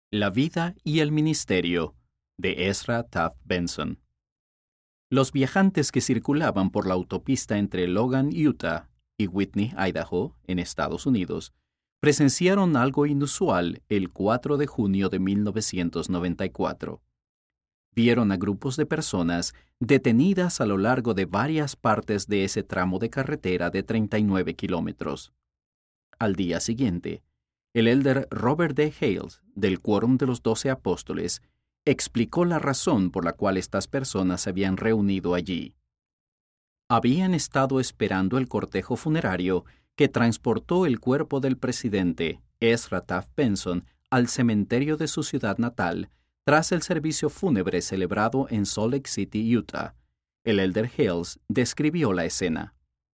La vida y el ministerio de Ezra Taft Benson. Los viajantes que circulaban por la autopista entre Logan, Utah, y Whitney, Idaho, en Estados Unidos, presenciaron algo inusual el 4 de junio de 1994. Vieron a grupos de personas detenidas a lo largo de varias partes de ese tramo de carretera de 39 kilómetros. Al día siguiente, el elder Robert D. Hales, del Quórum de los 12 Apóstoles, explicó la razón por la cual estas personas se habían reunido allí. Habían estado esperando el cortejo funerario que transportó el cuerpo del presidente Ezra Taft Benson al cementerio de su ciudad natal tras el servicio fúnebre celebrado en Salt Lake City, Utah. El elder Hales describió la escena.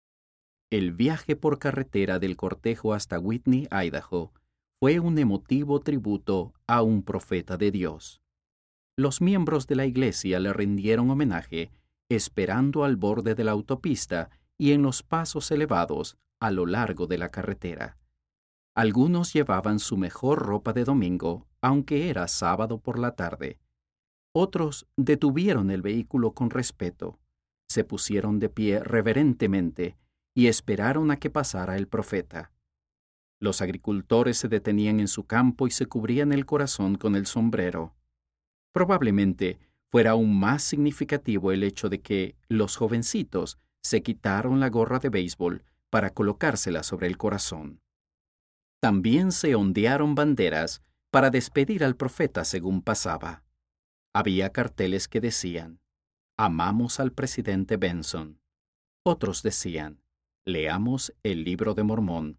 El viaje por carretera del cortejo hasta Whitney, Idaho, fue un emotivo tributo a un profeta de Dios. Los miembros de la iglesia le rindieron homenaje esperando al borde de la autopista y en los pasos elevados a lo largo de la carretera. Algunos llevaban su mejor ropa de domingo, aunque era sábado por la tarde. Otros detuvieron el vehículo con respeto, se pusieron de pie reverentemente y esperaron a que pasara el profeta. Los agricultores se detenían en su campo y se cubrían el corazón con el sombrero. Probablemente fuera aún más significativo el hecho de que los jovencitos se quitaron la gorra de béisbol para colocársela sobre el corazón. También se ondearon banderas para despedir al profeta según pasaba. Había carteles que decían, «Amamos al presidente Benson». Otros decían, «Leamos el libro de Mormón».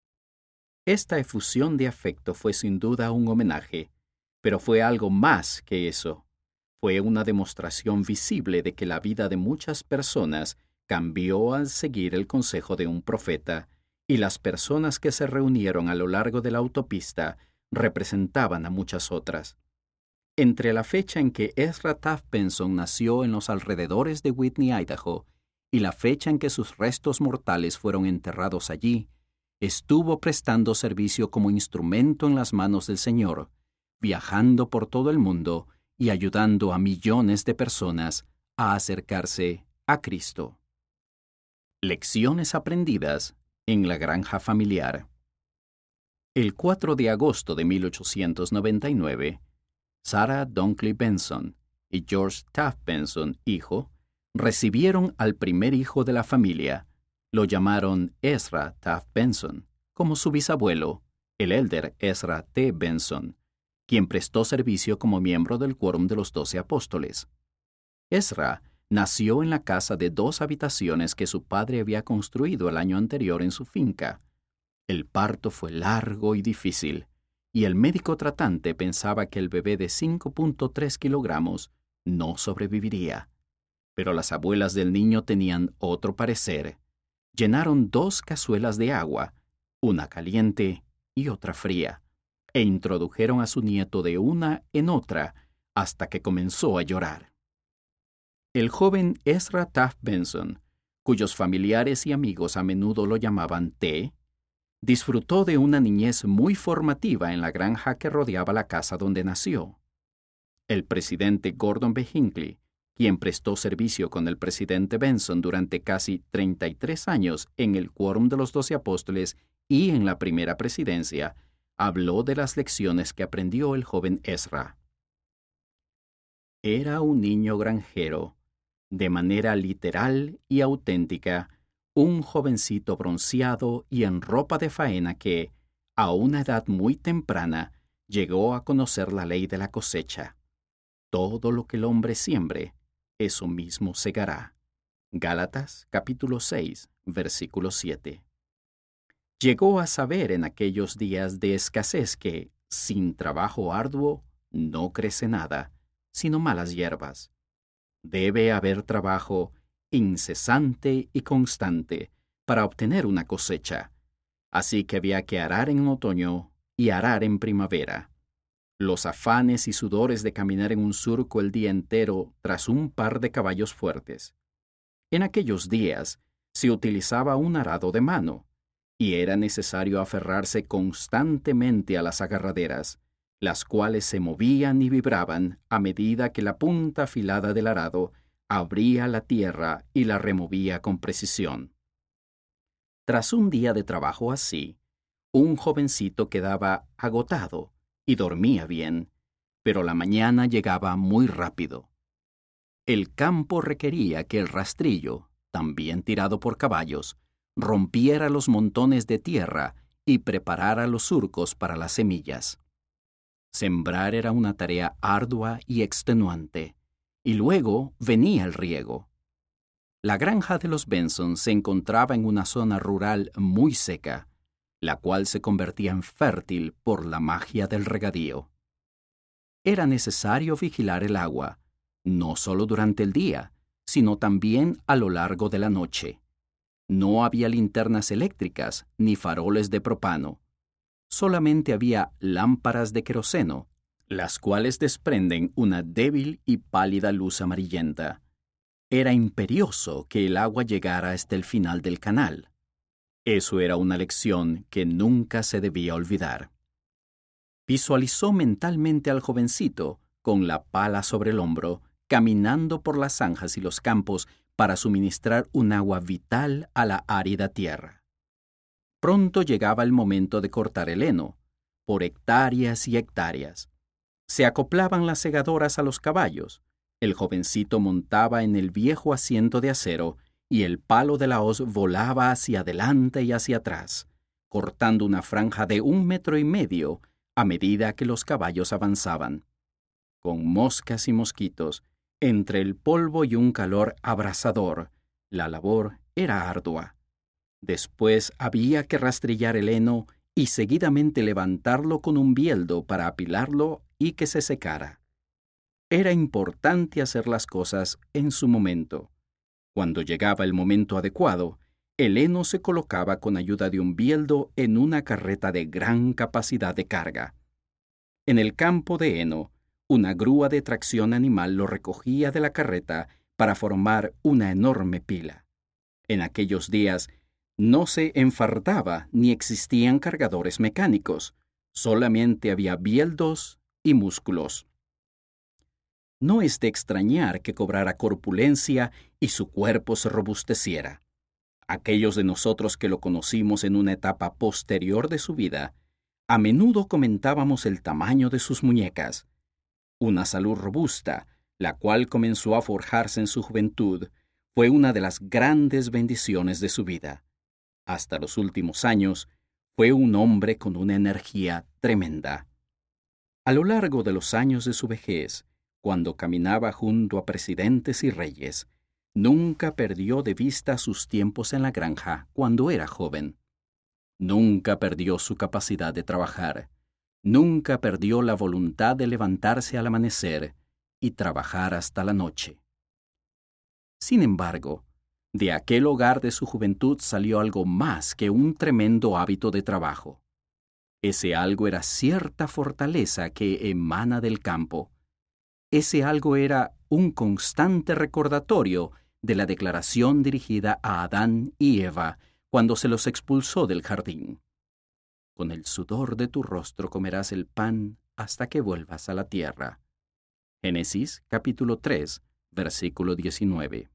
Esta efusión de afecto fue sin duda un homenaje, pero fue algo más que eso. Fue una demostración visible de que la vida de muchas personas cambió al seguir el consejo de un profeta, y las personas que se reunieron a lo largo de la autopista representaban a muchas otras. Entre la fecha en que Ezra Taft Benson nació en los alrededores de Whitney, Idaho, y la fecha en que sus restos mortales fueron enterrados allí, estuvo prestando servicio como instrumento en las manos del Señor, viajando por todo el mundo y ayudando a millones de personas a acercarse a Cristo. Lecciones aprendidas en la granja familiar. El 4 de agosto de 1899, Sarah Dunkley Benson y George Taft Benson, hijo, recibieron al primer hijo de la familia. Lo llamaron Ezra Taft Benson, como su bisabuelo, el elder Ezra T. Benson, quien prestó servicio como miembro del Quórum de los 12 Apóstoles. Ezra nació en la casa de 2 habitaciones que su padre había construido el año anterior en su finca. El parto fue largo y difícil, y el médico tratante pensaba que el bebé de 5.3 kilogramos no sobreviviría. Pero las abuelas del niño tenían otro parecer. Llenaron 2 cazuelas de agua, una caliente y otra fría, e introdujeron a su nieto de una en otra hasta que comenzó a llorar. El joven Ezra Taft Benson, cuyos familiares y amigos a menudo lo llamaban T, disfrutó de una niñez muy formativa en la granja que rodeaba la casa donde nació. El presidente Gordon B. Hinckley, quien prestó servicio con el presidente Benson durante casi 33 años en el Quórum de los 12 Apóstoles y en la primera presidencia, habló de las lecciones que aprendió el joven Ezra. Era un niño granjero, de manera literal y auténtica, un jovencito bronceado y en ropa de faena que, a una edad muy temprana, llegó a conocer la ley de la cosecha. Todo lo que el hombre siembre, eso mismo segará. Gálatas capítulo 6, versículo 7. Llegó a saber en aquellos días de escasez que, sin trabajo arduo, no crece nada, sino malas hierbas. Debe haber trabajo incesante y constante para obtener una cosecha. Así que había que arar en otoño y arar en primavera. Los afanes y sudores de caminar en un surco el día entero tras un par de caballos fuertes. En aquellos días se utilizaba un arado de mano, y era necesario aferrarse constantemente a las agarraderas, las cuales se movían y vibraban a medida que la punta afilada del arado abría la tierra y la removía con precisión. Tras un día de trabajo así, un jovencito quedaba agotado y dormía bien, pero la mañana llegaba muy rápido. El campo requería que el rastrillo, también tirado por caballos, rompiera los montones de tierra y preparara los surcos para las semillas. Sembrar era una tarea ardua y extenuante, y luego venía el riego. La granja de los Benson se encontraba en una zona rural muy seca, la cual se convertía en fértil por la magia del regadío. Era necesario vigilar el agua, no solo durante el día, sino también a lo largo de la noche. No había linternas eléctricas ni faroles de propano. Solamente había lámparas de queroseno, las cuales desprenden una débil y pálida luz amarillenta. Era imperioso que el agua llegara hasta el final del canal. Eso era una lección que nunca se debía olvidar. Visualizó mentalmente al jovencito, con la pala sobre el hombro, caminando por las zanjas y los campos para suministrar un agua vital a la árida tierra. Pronto llegaba el momento de cortar el heno, por hectáreas y hectáreas. Se acoplaban las segadoras a los caballos. El jovencito montaba en el viejo asiento de acero y el palo de la hoz volaba hacia adelante y hacia atrás, cortando una franja de 1,5 metros a medida que los caballos avanzaban. Con moscas y mosquitos, entre el polvo y un calor abrasador, la labor era ardua. Después había que rastrillar el heno y seguidamente levantarlo con un bieldo para apilarlo y que se secara. Era importante hacer las cosas en su momento. Cuando llegaba el momento adecuado, el heno se colocaba con ayuda de un bieldo en una carreta de gran capacidad de carga. En el campo de heno, una grúa de tracción animal lo recogía de la carreta para formar una enorme pila. En aquellos días no se enfardaba ni existían cargadores mecánicos, solamente había bieldos y músculos. No es de extrañar que cobrara corpulencia y su cuerpo se robusteciera. Aquellos de nosotros que lo conocimos en una etapa posterior de su vida, a menudo comentábamos el tamaño de sus muñecas. Una salud robusta, la cual comenzó a forjarse en su juventud, fue una de las grandes bendiciones de su vida. Hasta los últimos años, fue un hombre con una energía tremenda. A lo largo de los años de su vejez, cuando caminaba junto a presidentes y reyes, nunca perdió de vista sus tiempos en la granja cuando era joven. Nunca perdió su capacidad de trabajar. Nunca perdió la voluntad de levantarse al amanecer y trabajar hasta la noche. Sin embargo, de aquel hogar de su juventud salió algo más que un tremendo hábito de trabajo. Ese algo era cierta fortaleza que emana del campo. Ese algo era un constante recordatorio de la declaración dirigida a Adán y Eva cuando se los expulsó del jardín. Con el sudor de tu rostro comerás el pan hasta que vuelvas a la tierra. Génesis capítulo 3, versículo 19.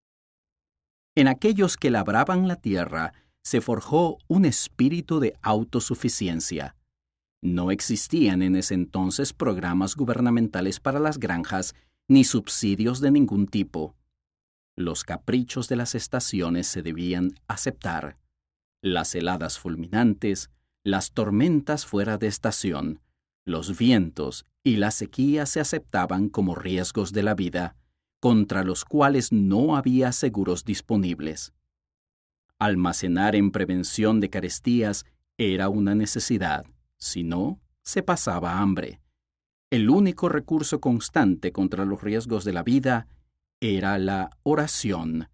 En aquellos que labraban la tierra se forjó un espíritu de autosuficiencia. No existían en ese entonces programas gubernamentales para las granjas ni subsidios de ningún tipo. Los caprichos de las estaciones se debían aceptar. Las heladas fulminantes, las tormentas fuera de estación, los vientos y la sequía se aceptaban como riesgos de la vida, contra los cuales no había seguros disponibles. Almacenar en prevención de carestías era una necesidad, si no, se pasaba hambre. El único recurso constante contra los riesgos de la vida era la oración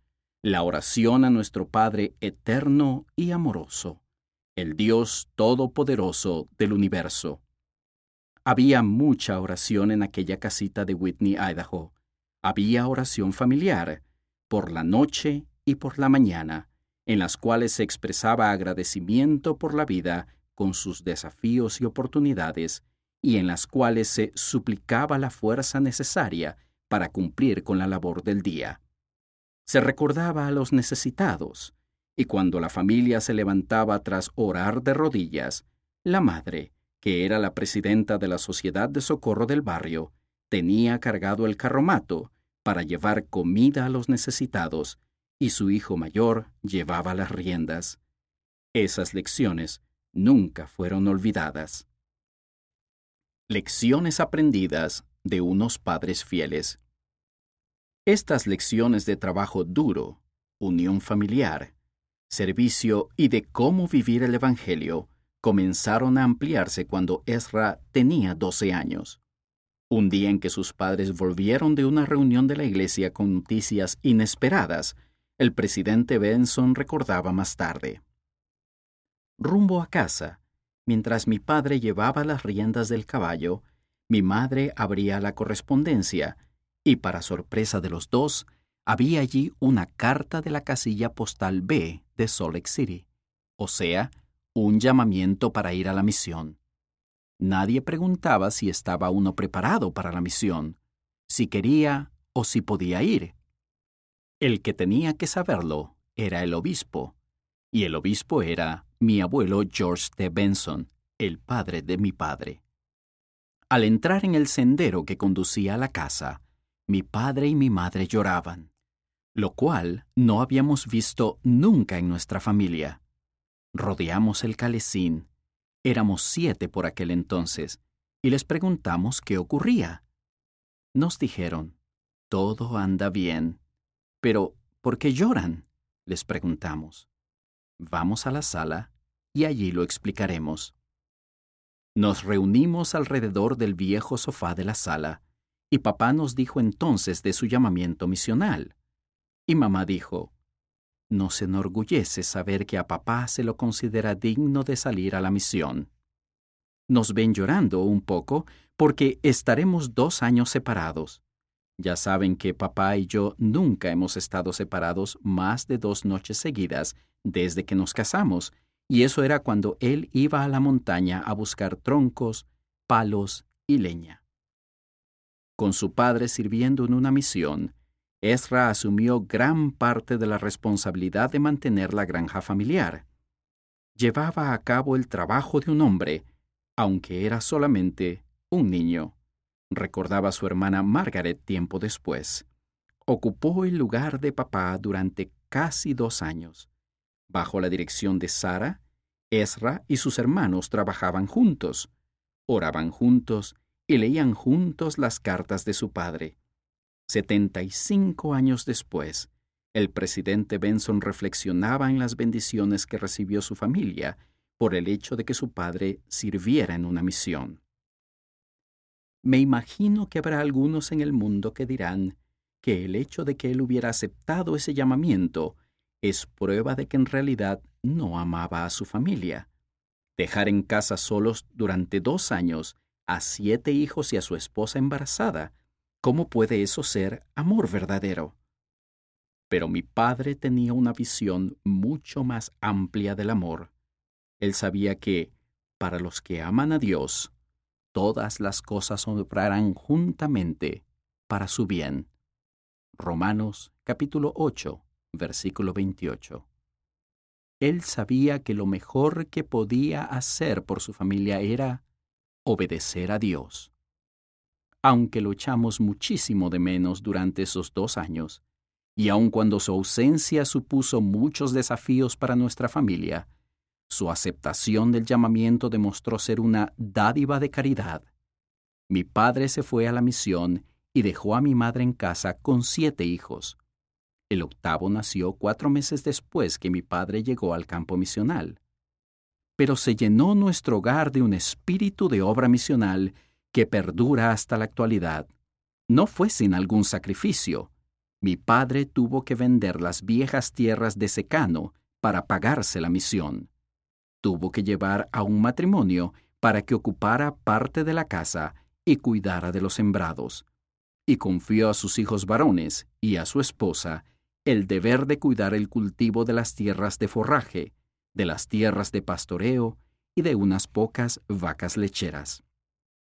a nuestro Padre eterno y amoroso, el Dios todopoderoso del universo. Había mucha oración en aquella casita de Whitney, Idaho. Había oración familiar, por la noche y por la mañana, en las cuales se expresaba agradecimiento por la vida con sus desafíos y oportunidades, y en las cuales se suplicaba la fuerza necesaria para cumplir con la labor del día. Se recordaba a los necesitados, y cuando la familia se levantaba tras orar de rodillas, la madre, que era la presidenta de la Sociedad de Socorro del barrio, tenía cargado el carromato para llevar comida a los necesitados, y su hijo mayor llevaba las riendas. Esas lecciones nunca fueron olvidadas. Lecciones aprendidas de unos padres fieles. Estas lecciones de trabajo duro, unión familiar, servicio y de cómo vivir el Evangelio comenzaron a ampliarse cuando Ezra tenía 12 años. Un día en que sus padres volvieron de una reunión de la iglesia con noticias inesperadas, el presidente Benson recordaba más tarde. Rumbo a casa, mientras mi padre llevaba las riendas del caballo, mi madre abría la correspondencia y, para sorpresa de los dos, había allí una carta de la casilla postal B de Salt Lake City, o sea, un llamamiento para ir a la misión. Nadie preguntaba si estaba uno preparado para la misión, si quería o si podía ir. El que tenía que saberlo era el obispo, y el obispo era mi abuelo George T. Benson, el padre de mi padre. Al entrar en el sendero que conducía a la casa, mi padre y mi madre lloraban, lo cual no habíamos visto nunca en nuestra familia. Rodeamos el calesín, éramos 7 por aquel entonces, y les preguntamos qué ocurría. Nos dijeron, todo anda bien. Pero, ¿por qué lloran?, les preguntamos. Vamos a la sala y allí lo explicaremos. Nos reunimos alrededor del viejo sofá de la sala, y papá nos dijo entonces de su llamamiento misional. Y mamá dijo, nos enorgullece saber que a papá se lo considera digno de salir a la misión. Nos ven llorando un poco porque estaremos 2 años separados. Ya saben que papá y yo nunca hemos estado separados más de 2 noches seguidas desde que nos casamos, y eso era cuando él iba a la montaña a buscar troncos, palos y leña. Con su padre sirviendo en una misión, Ezra asumió gran parte de la responsabilidad de mantener la granja familiar. Llevaba a cabo el trabajo de un hombre, aunque era solamente un niño. Recordaba a su hermana Margaret tiempo después. Ocupó el lugar de papá durante casi 2 años. Bajo la dirección de Sara, Ezra y sus hermanos trabajaban juntos, oraban juntos y leían juntos las cartas de su padre. 75 años después, el presidente Benson reflexionaba en las bendiciones que recibió su familia por el hecho de que su padre sirviera en una misión. Me imagino que habrá algunos en el mundo que dirán que el hecho de que él hubiera aceptado ese llamamiento es prueba de que en realidad no amaba a su familia. Dejar en casa solos durante 2 años a 7 hijos y a su esposa embarazada, ¿cómo puede eso ser amor verdadero? Pero mi padre tenía una visión mucho más amplia del amor. Él sabía que, para los que aman a Dios, todas las cosas obrarán juntamente para su bien. Romanos capítulo 8, versículo 28. Él sabía que lo mejor que podía hacer por su familia era obedecer a Dios. Aunque lo echamos muchísimo de menos durante esos 2 años, y aun cuando su ausencia supuso muchos desafíos para nuestra familia, su aceptación del llamamiento demostró ser una dádiva de caridad. Mi padre se fue a la misión y dejó a mi madre en casa con 7 hijos. El 8º nació 4 meses después que mi padre llegó al campo misional. Pero se llenó nuestro hogar de un espíritu de obra misional que perdura hasta la actualidad. No fue sin algún sacrificio. Mi padre tuvo que vender las viejas tierras de secano para pagarse la misión. Tuvo que llevar a un matrimonio para que ocupara parte de la casa y cuidara de los sembrados. Y confió a sus hijos varones y a su esposa el deber de cuidar el cultivo de las tierras de forraje, de las tierras de pastoreo y de unas pocas vacas lecheras.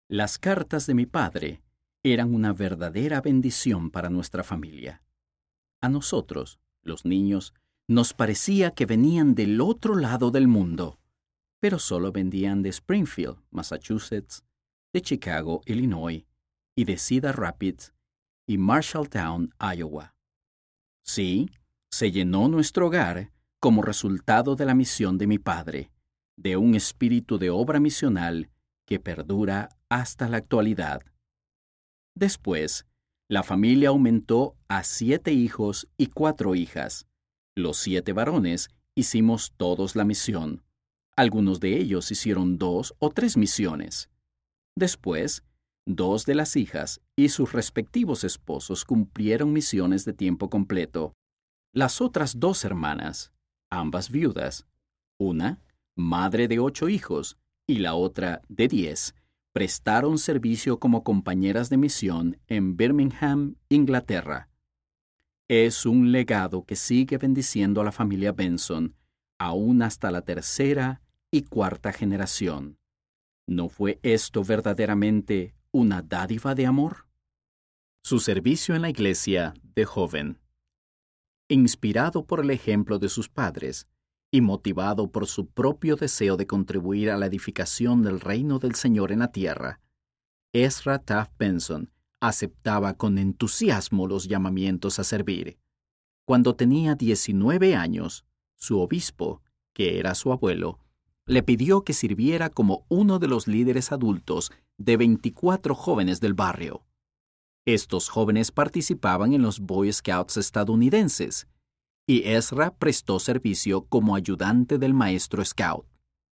Las cartas de mi padre eran una verdadera bendición para nuestra familia. A nosotros, los niños, nos parecía que venían del otro lado del mundo, pero solo venían de Springfield, Massachusetts, de Chicago, Illinois, y de Cedar Rapids y Marshalltown, Iowa. Sí, se llenó nuestro hogar como resultado de la misión de mi padre, de un espíritu de obra misional que perdura hasta la actualidad. Después, la familia aumentó a 7 hijos y 4 hijas. Los 7 varones hicimos todos la misión. Algunos de ellos hicieron 2 o 3 misiones. Después, 2 de las hijas y sus respectivos esposos cumplieron misiones de tiempo completo. Las otras 2 hermanas, ambas viudas, una, madre de 8 hijos, y la otra de 10, prestaron servicio como compañeras de misión en Birmingham, Inglaterra. Es un legado que sigue bendiciendo a la familia Benson, aún hasta la 3ª y 4ª generación. ¿No fue esto verdaderamente una dádiva de amor? Su servicio en la iglesia de joven. Inspirado por el ejemplo de sus padres y motivado por su propio deseo de contribuir a la edificación del reino del Señor en la tierra, Ezra Taft Benson aceptaba con entusiasmo los llamamientos a servir. Cuando tenía 19 años, su obispo, que era su abuelo, le pidió que sirviera como uno de los líderes adultos de 24 jóvenes del barrio. Estos jóvenes participaban en los Boy Scouts estadounidenses, y Ezra prestó servicio como ayudante del maestro Scout.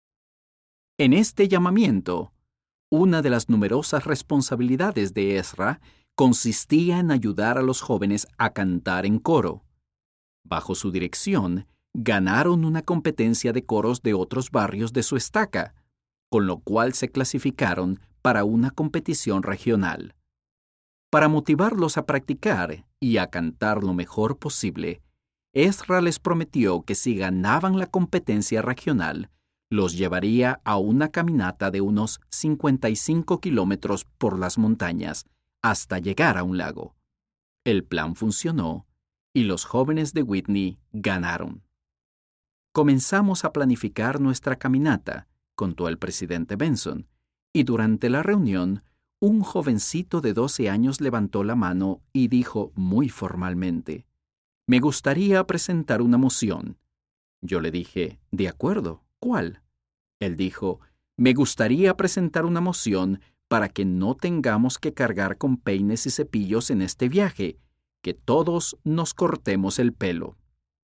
En este llamamiento, una de las numerosas responsabilidades de Ezra consistía en ayudar a los jóvenes a cantar en coro. Bajo su dirección, ganaron una competencia de coros de otros barrios de su estaca, con lo cual se clasificaron para una competición regional. Para motivarlos a practicar y a cantar lo mejor posible, Ezra les prometió que si ganaban la competencia regional, los llevaría a una caminata de unos 55 kilómetros por las montañas hasta llegar a un lago. El plan funcionó y los jóvenes de Whitney ganaron. Comenzamos a planificar nuestra caminata, contó el presidente Benson, y durante la reunión, un jovencito de 12 años levantó la mano y dijo muy formalmente: «Me gustaría presentar una moción». Yo le dije: «De acuerdo, ¿cuál?». Él dijo: «Me gustaría presentar una moción para que no tengamos que cargar con peines y cepillos en este viaje, que todos nos cortemos el pelo».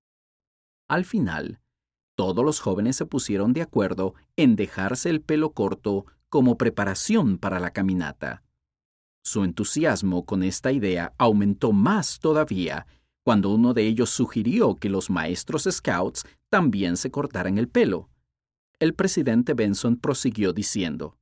Al final, todos los jóvenes se pusieron de acuerdo en dejarse el pelo corto como preparación para la caminata. Su entusiasmo con esta idea aumentó más todavía cuando uno de ellos sugirió que los maestros Scouts también se cortaran el pelo. El presidente Benson prosiguió diciendo: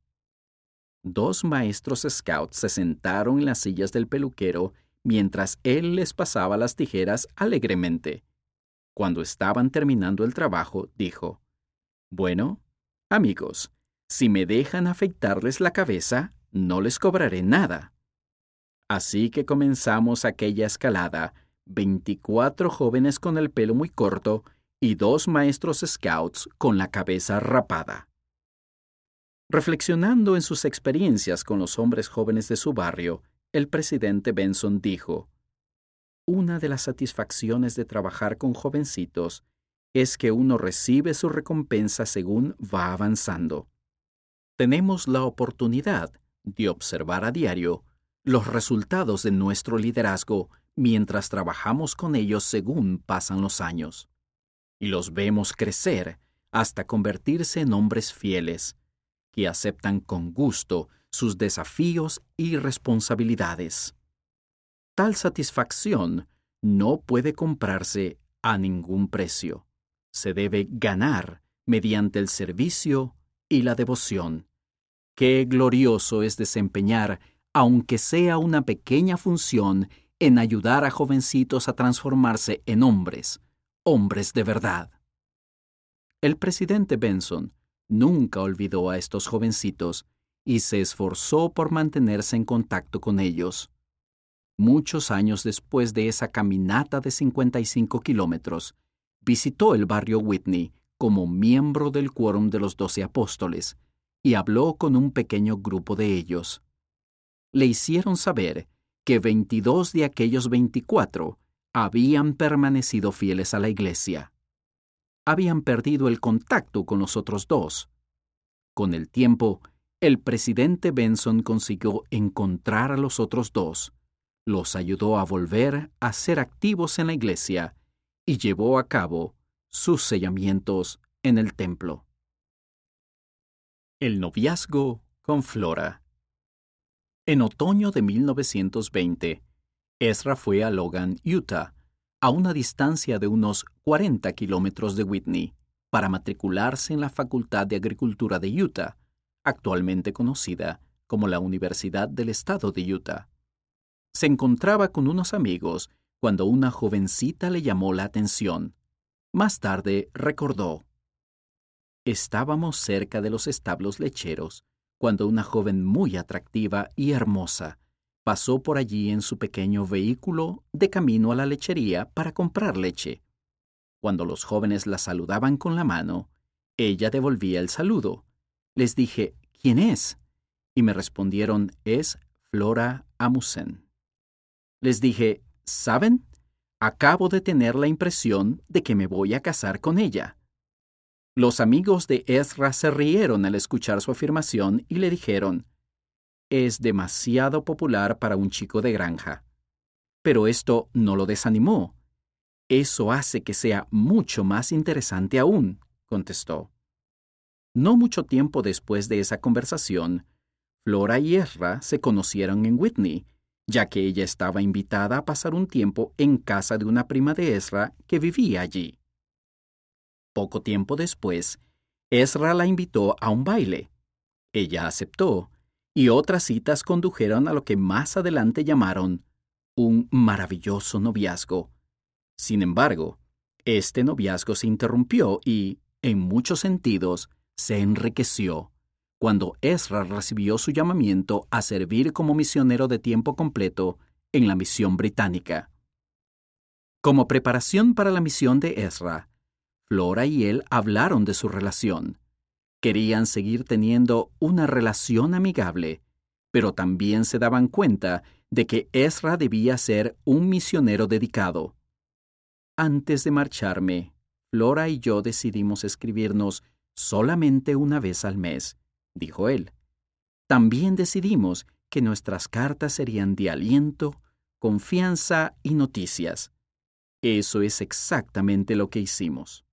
«2 maestros Scouts se sentaron en las sillas del peluquero mientras él les pasaba las tijeras alegremente. Cuando estaban terminando el trabajo, dijo: «Bueno, amigos, si me dejan afeitarles la cabeza, no les cobraré nada». Así que comenzamos aquella escalada, 24 jóvenes con el pelo muy corto y 2 maestros Scouts con la cabeza rapada. Reflexionando en sus experiencias con los hombres jóvenes de su barrio, el presidente Benson dijo: «Una de las satisfacciones de trabajar con jovencitos es que uno recibe su recompensa según va avanzando. Tenemos la oportunidad de observar a diario los resultados de nuestro liderazgo mientras trabajamos con ellos según pasan los años. Y los vemos crecer hasta convertirse en hombres fieles, que aceptan con gusto sus desafíos y responsabilidades. Tal satisfacción no puede comprarse a ningún precio. Se debe ganar mediante el servicio y la devoción. Qué glorioso es desempeñar, aunque sea una pequeña función, en ayudar a jovencitos a transformarse en hombres de verdad». El presidente Benson nunca olvidó a estos jovencitos y se esforzó por mantenerse en contacto con ellos. Muchos años después de esa caminata de 55 kilómetros, visitó el barrio Whitney como miembro del quórum de los 12 apóstoles y habló con un pequeño grupo de ellos. Le hicieron saber que 22 de aquellos 24 habían permanecido fieles a la iglesia. Habían perdido el contacto con los otros dos. Con el tiempo, el presidente Benson consiguió encontrar a los otros dos, los ayudó a volver a ser activos en la iglesia y llevó a cabo sus sellamientos en el templo. El noviazgo con Flora. En otoño de 1920, Ezra fue a Logan, Utah, a una distancia de unos 40 kilómetros de Whitney, para matricularse en la Facultad de Agricultura de Utah, actualmente conocida como la Universidad del Estado de Utah. Se encontraba con unos amigos cuando una jovencita le llamó la atención. Más tarde recordó: estábamos cerca de los establos lecheros cuando una joven muy atractiva y hermosa pasó por allí en su pequeño vehículo de camino a la lechería para comprar leche. Cuando los jóvenes la saludaban con la mano, ella devolvía el saludo. Les dije: ¿quién es? Y me respondieron: es Flora Amusen. Les dije: ¿saben? Acabo de tener la impresión de que me voy a casar con ella. Los amigos de Ezra se rieron al escuchar su afirmación y le dijeron: es demasiado popular para un chico de granja. Pero esto no lo desanimó. Eso hace que sea mucho más interesante aún, contestó. No mucho tiempo después de esa conversación, Flora y Ezra se conocieron en Whitney, ya que ella estaba invitada a pasar un tiempo en casa de una prima de Ezra que vivía allí. Poco tiempo después, Ezra la invitó a un baile. Ella aceptó, y otras citas condujeron a lo que más adelante llamaron un maravilloso noviazgo. Sin embargo, este noviazgo se interrumpió y, en muchos sentidos, se enriqueció cuando Ezra recibió su llamamiento a servir como misionero de tiempo completo en la misión británica. Como preparación para la misión de Ezra, Flora y él hablaron de su relación. Querían seguir teniendo una relación amigable, pero también se daban cuenta de que Ezra debía ser un misionero dedicado. Antes de marcharme, Flora y yo decidimos escribirnos solamente una vez al mes, dijo él. También decidimos que nuestras cartas serían de aliento, confianza y noticias. Eso es exactamente lo que hicimos.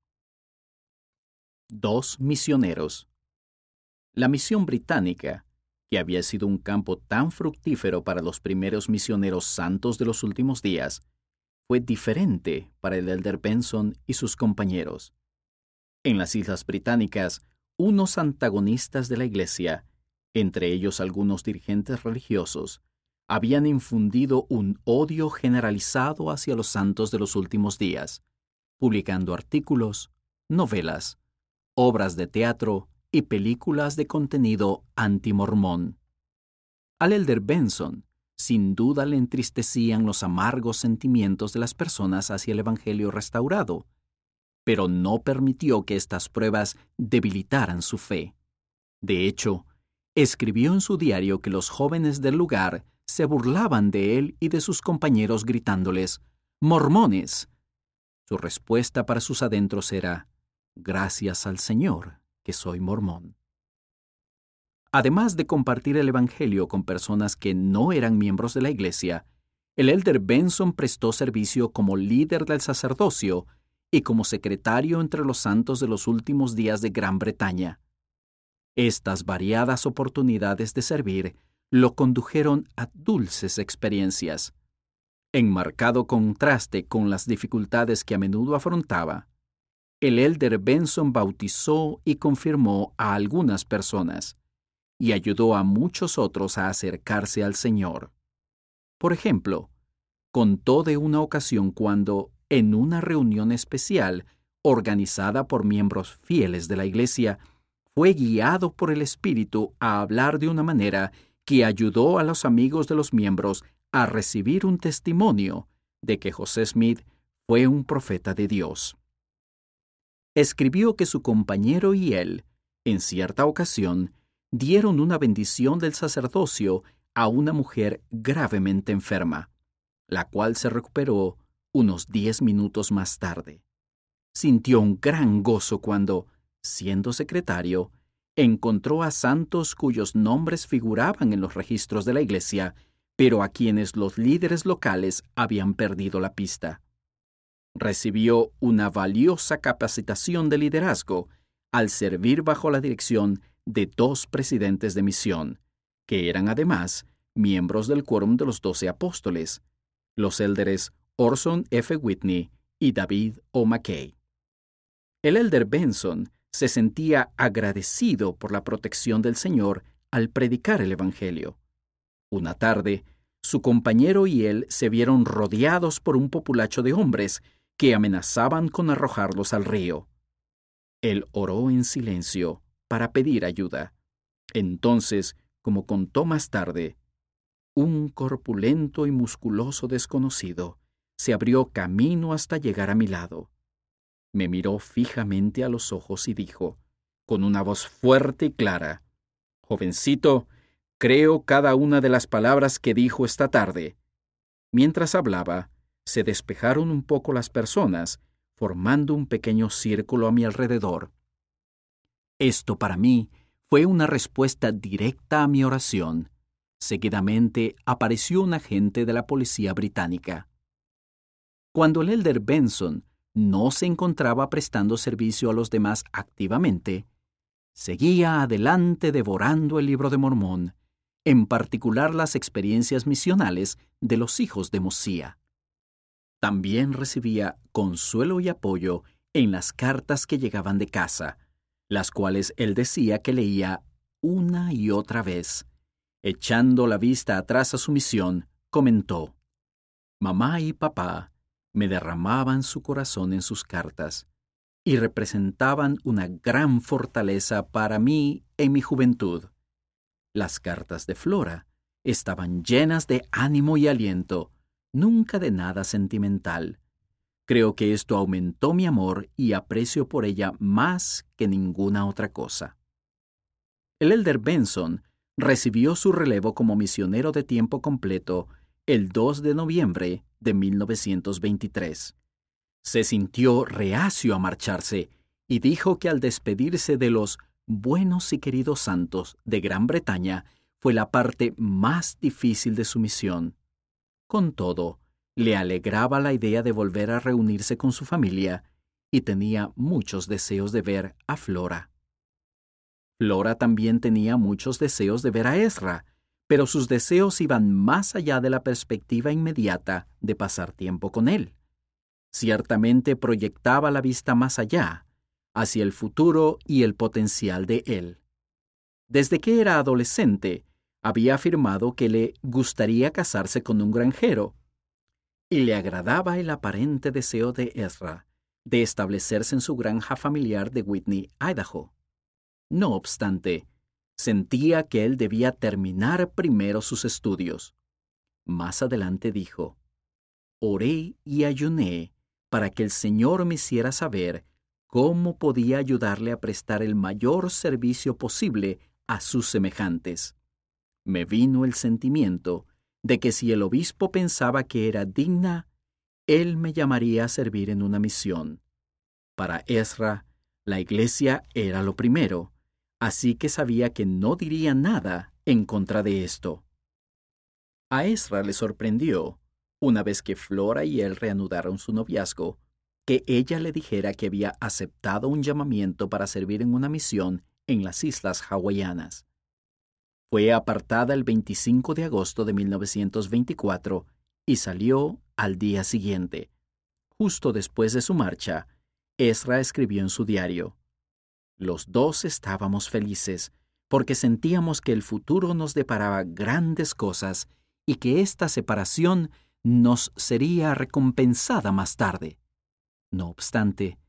2 misioneros. La misión británica, que había sido un campo tan fructífero para los primeros misioneros santos de los últimos días, fue diferente para el elder Benson y sus compañeros. En las Islas Británicas, unos antagonistas de la Iglesia, entre ellos algunos dirigentes religiosos, habían infundido un odio generalizado hacia los santos de los últimos días, publicando artículos, novelas, obras de teatro y películas de contenido antimormón. Al elder Benson, sin duda le entristecían los amargos sentimientos de las personas hacia el Evangelio restaurado, pero no permitió que estas pruebas debilitaran su fe. De hecho, escribió en su diario que los jóvenes del lugar se burlaban de él y de sus compañeros gritándoles: ¡mormones! Su respuesta para sus adentros era: gracias al Señor que soy mormón. Además de compartir el Evangelio con personas que no eran miembros de la Iglesia, el elder Benson prestó servicio como líder del sacerdocio y como secretario entre los santos de los últimos días de Gran Bretaña. Estas variadas oportunidades de servir lo condujeron a dulces experiencias. En marcado contraste con las dificultades que a menudo afrontaba, el elder Benson bautizó y confirmó a algunas personas y ayudó a muchos otros a acercarse al Señor. Por ejemplo, contó de una ocasión cuando, en una reunión especial organizada por miembros fieles de la Iglesia, fue guiado por el Espíritu a hablar de una manera que ayudó a los amigos de los miembros a recibir un testimonio de que José Smith fue un profeta de Dios. Escribió que su compañero y él, en cierta ocasión, dieron una bendición del sacerdocio a una mujer gravemente enferma, la cual se recuperó unos 10 minutos más tarde. Sintió un gran gozo cuando, siendo secretario, encontró a santos cuyos nombres figuraban en los registros de la iglesia, pero a quienes los líderes locales habían perdido la pista. Recibió una valiosa capacitación de liderazgo al servir bajo la dirección de 2 presidentes de misión, que eran además miembros del quórum de los 12 apóstoles, los élderes Orson F. Whitney y David O. McKay. El élder Benson se sentía agradecido por la protección del Señor al predicar el Evangelio. Una tarde, su compañero y él se vieron rodeados por un populacho de hombres que amenazaban con arrojarlos al río. Él oró en silencio para pedir ayuda. Entonces, como contó más tarde, un corpulento y musculoso desconocido se abrió camino hasta llegar a mi lado. Me miró fijamente a los ojos y dijo, con una voz fuerte y clara, «Jovencito, creo cada una de las palabras que dijo esta tarde». Mientras hablaba, se despejaron un poco las personas, formando un pequeño círculo a mi alrededor. Esto para mí fue una respuesta directa a mi oración. Seguidamente apareció un agente de la policía británica. Cuando el élder Benson no se encontraba prestando servicio a los demás activamente, seguía adelante devorando el Libro de Mormón, en particular las experiencias misionales de los hijos de Mosía. También recibía consuelo y apoyo en las cartas que llegaban de casa, las cuales él decía que leía una y otra vez. Echando la vista atrás a su misión, comentó, «Mamá y papá me derramaban su corazón en sus cartas y representaban una gran fortaleza para mí en mi juventud. Las cartas de Flora estaban llenas de ánimo y aliento, nunca de nada sentimental. Creo que esto aumentó mi amor y aprecio por ella más que ninguna otra cosa». El élder Benson recibió su relevo como misionero de tiempo completo el 2 de noviembre de 1923. Se sintió reacio a marcharse y dijo que al despedirse de los buenos y queridos santos de Gran Bretaña fue la parte más difícil de su misión. Con todo, le alegraba la idea de volver a reunirse con su familia y tenía muchos deseos de ver a Flora. Flora también tenía muchos deseos de ver a Ezra, pero sus deseos iban más allá de la perspectiva inmediata de pasar tiempo con él. Ciertamente proyectaba la vista más allá, hacia el futuro y el potencial de él. Desde que era adolescente, había afirmado que le gustaría casarse con un granjero, y le agradaba el aparente deseo de Ezra de establecerse en su granja familiar de Whitney, Idaho. No obstante, sentía que él debía terminar primero sus estudios. Más adelante dijo, «Oré y ayuné para que el Señor me hiciera saber cómo podía ayudarle a prestar el mayor servicio posible a sus semejantes. Me vino el sentimiento de que si el obispo pensaba que era digna, él me llamaría a servir en una misión. Para Ezra, la iglesia era lo primero, así que sabía que no diría nada en contra de esto». A Ezra le sorprendió, una vez que Flora y él reanudaron su noviazgo, que ella le dijera que había aceptado un llamamiento para servir en una misión en las islas hawaianas. Fue apartada el 25 de agosto de 1924 y salió al día siguiente. Justo después de su marcha, Ezra escribió en su diario, «Los dos estábamos felices porque sentíamos que el futuro nos deparaba grandes cosas y que esta separación nos sería recompensada más tarde. No obstante,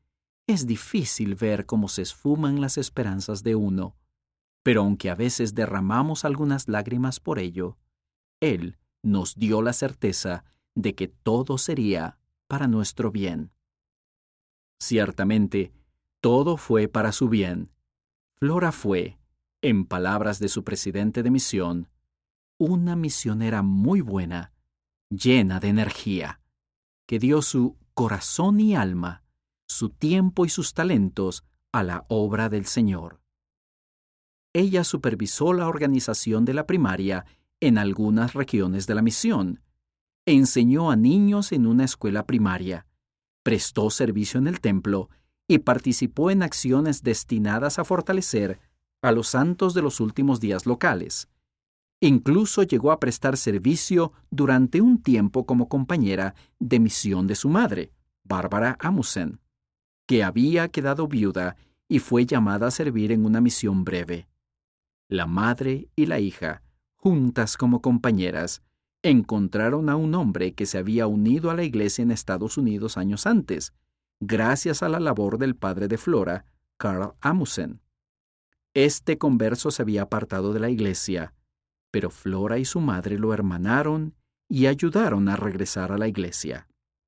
Es difícil ver cómo se esfuman las esperanzas de uno, pero aunque a veces derramamos algunas lágrimas por ello, Él nos dio la certeza de que todo sería para nuestro bien. Ciertamente, todo fue para su bien. Flora fue, en palabras de su presidente de misión, una misionera muy buena, llena de energía, que dio su corazón y alma, su tiempo y sus talentos a la obra del Señor. Ella supervisó la organización de la primaria en algunas regiones de la misión, enseñó a niños en una escuela primaria, prestó servicio en el templo y participó en acciones destinadas a fortalecer a los santos de los últimos días locales. Incluso llegó a prestar servicio durante un tiempo como compañera de misión de su madre, Bárbara Amundsen, que había quedado viuda y fue llamada a servir en una misión breve. La madre y la hija, juntas como compañeras, encontraron a un hombre que se había unido a la iglesia en Estados Unidos años antes, gracias a la labor del padre de Flora, Carl Amundsen. Este converso se había apartado de la iglesia, pero Flora y su madre lo hermanaron y ayudaron a regresar a la iglesia.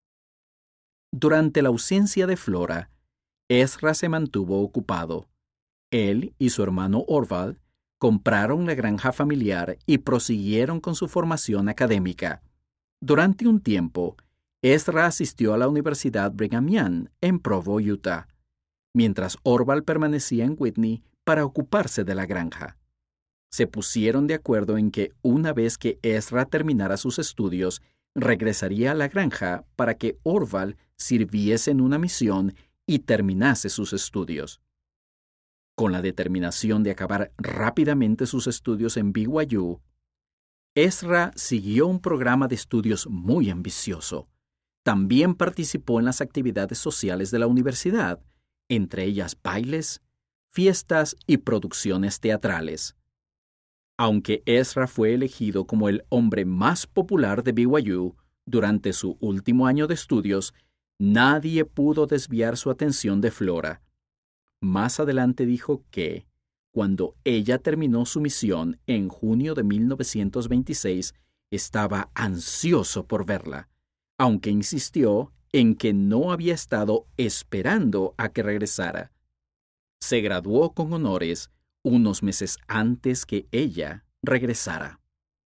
Durante la ausencia de Flora, Ezra se mantuvo ocupado. Él y su hermano Orvald compraron la granja familiar y prosiguieron con su formación académica. Durante un tiempo, Ezra asistió a la Universidad Brigham Young en Provo, Utah, mientras Orvald permanecía en Whitney para ocuparse de la granja. Se pusieron de acuerdo en que una vez que Ezra terminara sus estudios, regresaría a la granja para que Orvald sirviese en una misión y terminase sus estudios. Con la determinación de acabar rápidamente sus estudios en BYU, Ezra siguió un programa de estudios muy ambicioso. También participó en las actividades sociales de la universidad, entre ellas bailes, fiestas y producciones teatrales. Aunque Ezra fue elegido como el hombre más popular de BYU durante su último año de estudios, nadie pudo desviar su atención de Flora. Más adelante dijo que, cuando ella terminó su misión en junio de 1926, estaba ansioso por verla, aunque insistió en que no había estado esperando a que regresara. Se graduó con honores unos meses antes que ella regresara.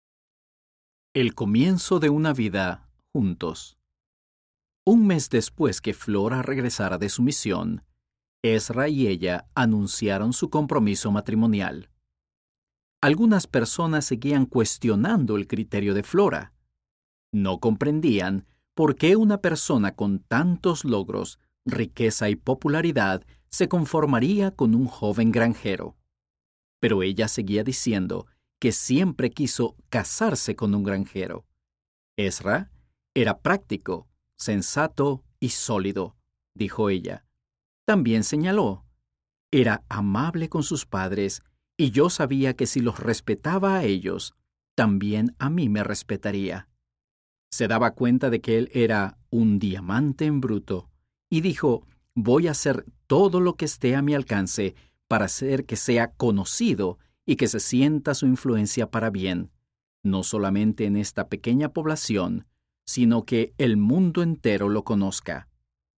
El comienzo de una vida juntos. Un mes después que Flora regresara de su misión, Ezra y ella anunciaron su compromiso matrimonial. Algunas personas seguían cuestionando el criterio de Flora. No comprendían por qué una persona con tantos logros, riqueza y popularidad se conformaría con un joven granjero. Pero ella seguía diciendo que siempre quiso casarse con un granjero. Ezra era práctico, sensato y sólido, dijo ella. También señaló, era amable con sus padres y yo sabía que si los respetaba a ellos, también a mí me respetaría. Se daba cuenta de que él era un diamante en bruto y dijo, voy a hacer todo lo que esté a mi alcance para hacer que sea conocido y que se sienta su influencia para bien, no solamente en esta pequeña población, sino que el mundo entero lo conozca.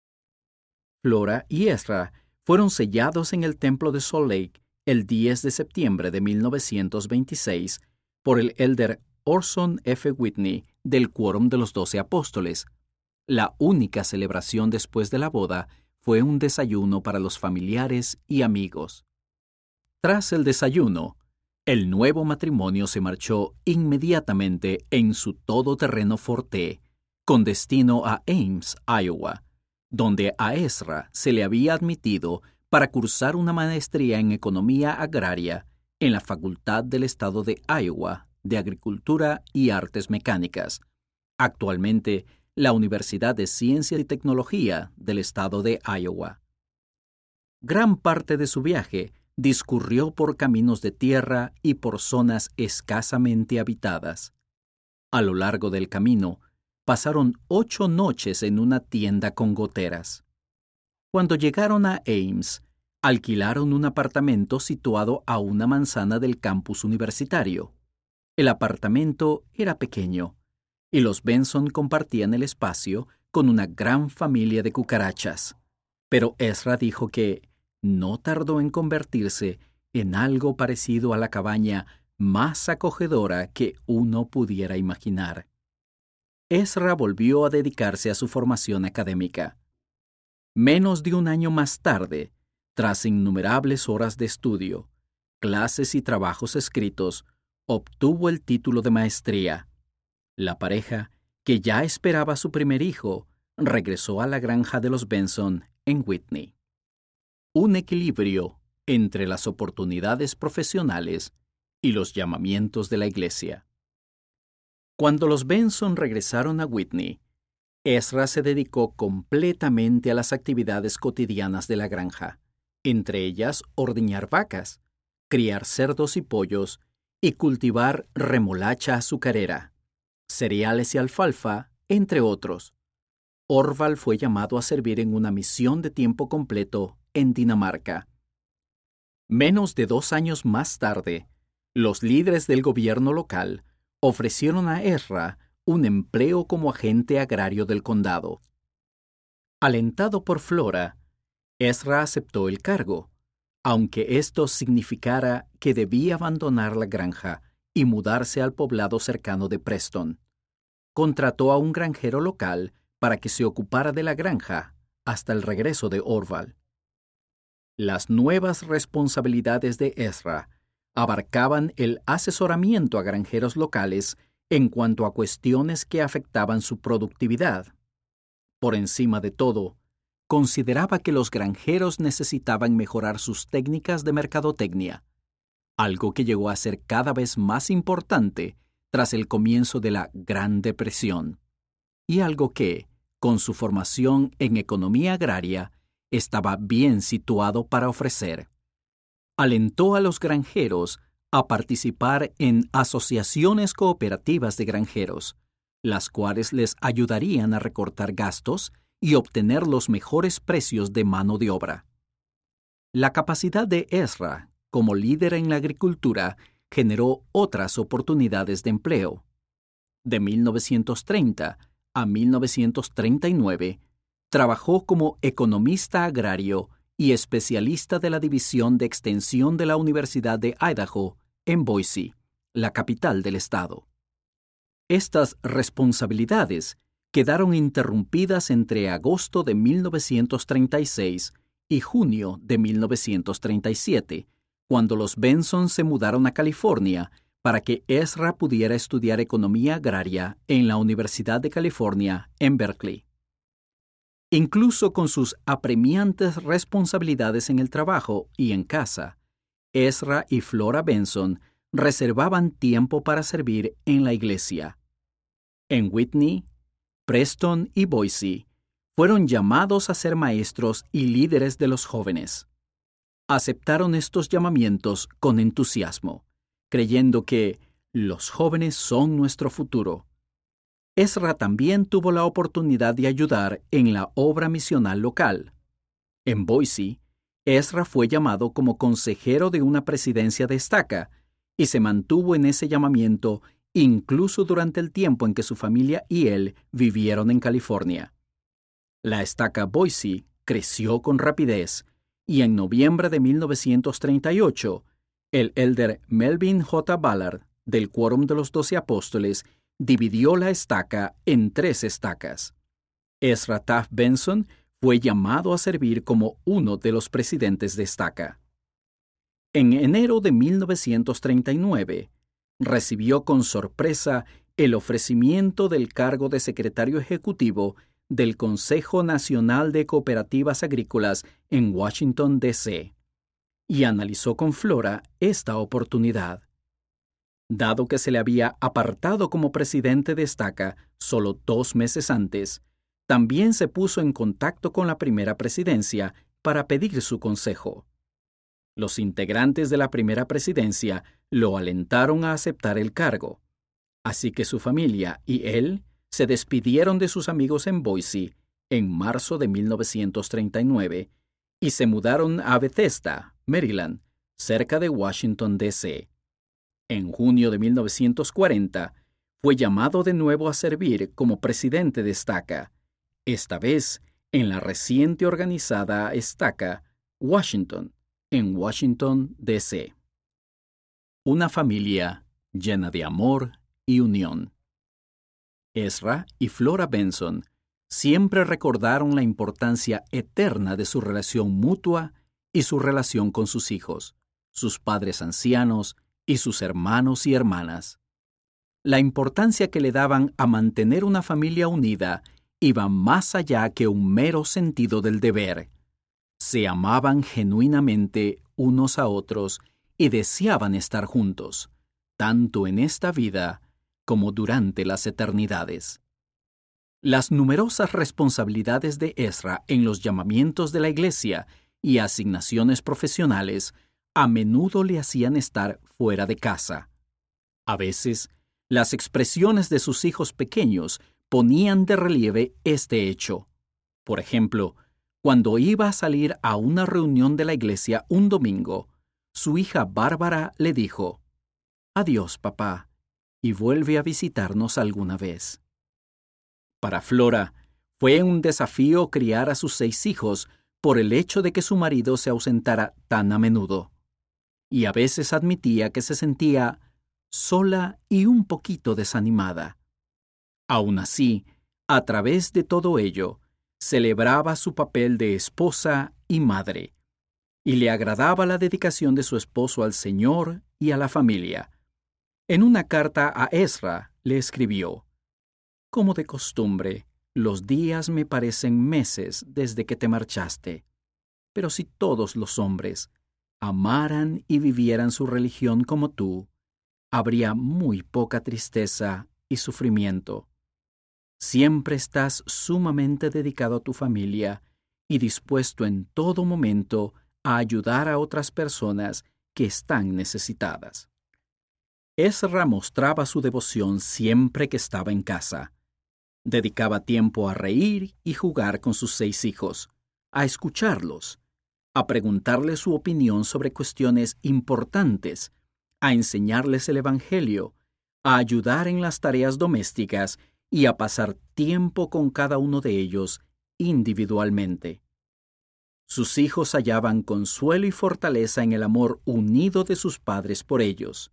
Flora y Ezra fueron sellados en el templo de Salt Lake el 10 de septiembre de 1926 por el elder Orson F. Whitney del Quórum de los 12 Apóstoles. La única celebración después de la boda fue un desayuno para los familiares y amigos. Tras el desayuno, el nuevo matrimonio se marchó inmediatamente en su todoterreno Ford T, con destino a Ames, Iowa, donde a Ezra se le había admitido para cursar una maestría en Economía Agraria en la Facultad del Estado de Iowa de Agricultura y Artes Mecánicas, actualmente la Universidad de Ciencia y Tecnología del Estado de Iowa. Gran parte de su viaje discurrió por caminos de tierra y por zonas escasamente habitadas. A lo largo del camino, pasaron 8 noches en una tienda con goteras. Cuando llegaron a Ames, alquilaron un apartamento situado a una manzana del campus universitario. El apartamento era pequeño, y los Benson compartían el espacio con una gran familia de cucarachas. Pero Ezra dijo que no tardó en convertirse en algo parecido a la cabaña más acogedora que uno pudiera imaginar. Ezra volvió a dedicarse a su formación académica. Menos de un año más tarde, tras innumerables horas de estudio, clases y trabajos escritos, obtuvo el título de maestría. La pareja, que ya esperaba su primer hijo, regresó a la granja de los Benson en Whitney. Un equilibrio entre las oportunidades profesionales y los llamamientos de la iglesia. Cuando los Benson regresaron a Whitney, Ezra se dedicó completamente a las actividades cotidianas de la granja, entre ellas ordeñar vacas, criar cerdos y pollos y cultivar remolacha azucarera, cereales y alfalfa, entre otros. Orval fue llamado a servir en una misión de tiempo completo en Dinamarca. Menos de 2 años más tarde, los líderes del gobierno local ofrecieron a Ezra un empleo como agente agrario del condado. Alentado por Flora, Ezra aceptó el cargo, aunque esto significara que debía abandonar la granja y mudarse al poblado cercano de Preston. Contrató a un granjero local para que se ocupara de la granja hasta el regreso de Orval. Las nuevas responsabilidades de Ezra abarcaban el asesoramiento a granjeros locales en cuanto a cuestiones que afectaban su productividad. Por encima de todo, consideraba que los granjeros necesitaban mejorar sus técnicas de mercadotecnia, algo que llegó a ser cada vez más importante tras el comienzo de la Gran Depresión, y algo que, con su formación en economía agraria, estaba bien situado para ofrecer. Alentó a los granjeros a participar en asociaciones cooperativas de granjeros, las cuales les ayudarían a recortar gastos y obtener los mejores precios de mano de obra. La capacidad de Ezra como líder en la agricultura generó otras oportunidades de empleo. De 1930 a 1939, trabajó como economista agrario y especialista de la División de Extensión de la Universidad de Idaho en Boise, la capital del estado. Estas responsabilidades quedaron interrumpidas entre agosto de 1936 y junio de 1937, cuando los Benson se mudaron a California para que Ezra pudiera estudiar economía agraria en la Universidad de California en Berkeley. Incluso con sus apremiantes responsabilidades en el trabajo y en casa, Ezra y Flora Benson reservaban tiempo para servir en la iglesia. En Whitney, Preston y Boise, fueron llamados a ser maestros y líderes de los jóvenes. Aceptaron estos llamamientos con entusiasmo, creyendo que los jóvenes son nuestro futuro. Ezra también tuvo la oportunidad de ayudar en la obra misional local. En Boise, Ezra fue llamado como consejero de una presidencia de estaca y se mantuvo en ese llamamiento incluso durante el tiempo en que su familia y él vivieron en California. La estaca Boise creció con rapidez y en noviembre de 1938, el elder Melvin J. Ballard, del Quórum de los 12 Apóstoles, dividió la estaca en 3 estacas. Ezra Taft Benson fue llamado a servir como uno de los presidentes de estaca. En enero de 1939, recibió con sorpresa el ofrecimiento del cargo de secretario ejecutivo del Consejo Nacional de Cooperativas Agrícolas en Washington, D.C., y analizó con Flora esta oportunidad. Dado que se le había apartado como presidente de estaca solo 2 meses antes, también se puso en contacto con la primera presidencia para pedir su consejo. Los integrantes de la primera presidencia lo alentaron a aceptar el cargo, así que su familia y él se despidieron de sus amigos en Boise en marzo de 1939 y se mudaron a Bethesda, Maryland, cerca de Washington, D.C. En junio de 1940, fue llamado de nuevo a servir como presidente de Estaca, esta vez en la reciente organizada Estaca, Washington, en Washington, D.C. Una familia llena de amor y unión. Ezra y Flora Benson siempre recordaron la importancia eterna de su relación mutua y su relación con sus hijos, sus padres ancianos y sus hermanos y hermanas. La importancia que le daban a mantener una familia unida iba más allá que un mero sentido del deber. Se amaban genuinamente unos a otros y deseaban estar juntos, tanto en esta vida como durante las eternidades. Las numerosas responsabilidades de Ezra en los llamamientos de la iglesia y asignaciones profesionales a menudo le hacían estar fuera de casa. A veces, las expresiones de sus hijos pequeños ponían de relieve este hecho. Por ejemplo, cuando iba a salir a una reunión de la iglesia un domingo, su hija Bárbara le dijo: «Adiós, papá, y vuelve a visitarnos alguna vez». Para Flora, fue un desafío criar a sus 6 hijos por el hecho de que su marido se ausentara tan a menudo. Y a veces admitía que se sentía sola y un poquito desanimada. Aún así, a través de todo ello, celebraba su papel de esposa y madre, y le agradaba la dedicación de su esposo al Señor y a la familia. En una carta a Ezra le escribió: «Como de costumbre, los días me parecen meses desde que te marchaste. Pero si todos los hombres amaran y vivieran su religión como tú, habría muy poca tristeza y sufrimiento. Siempre estás sumamente dedicado a tu familia y dispuesto en todo momento a ayudar a otras personas que están necesitadas». Ezra mostraba su devoción siempre que estaba en casa. Dedicaba tiempo a reír y jugar con sus 6 hijos, a escucharlos, a preguntarles su opinión sobre cuestiones importantes, a enseñarles el Evangelio, a ayudar en las tareas domésticas y a pasar tiempo con cada uno de ellos individualmente. Sus hijos hallaban consuelo y fortaleza en el amor unido de sus padres por ellos.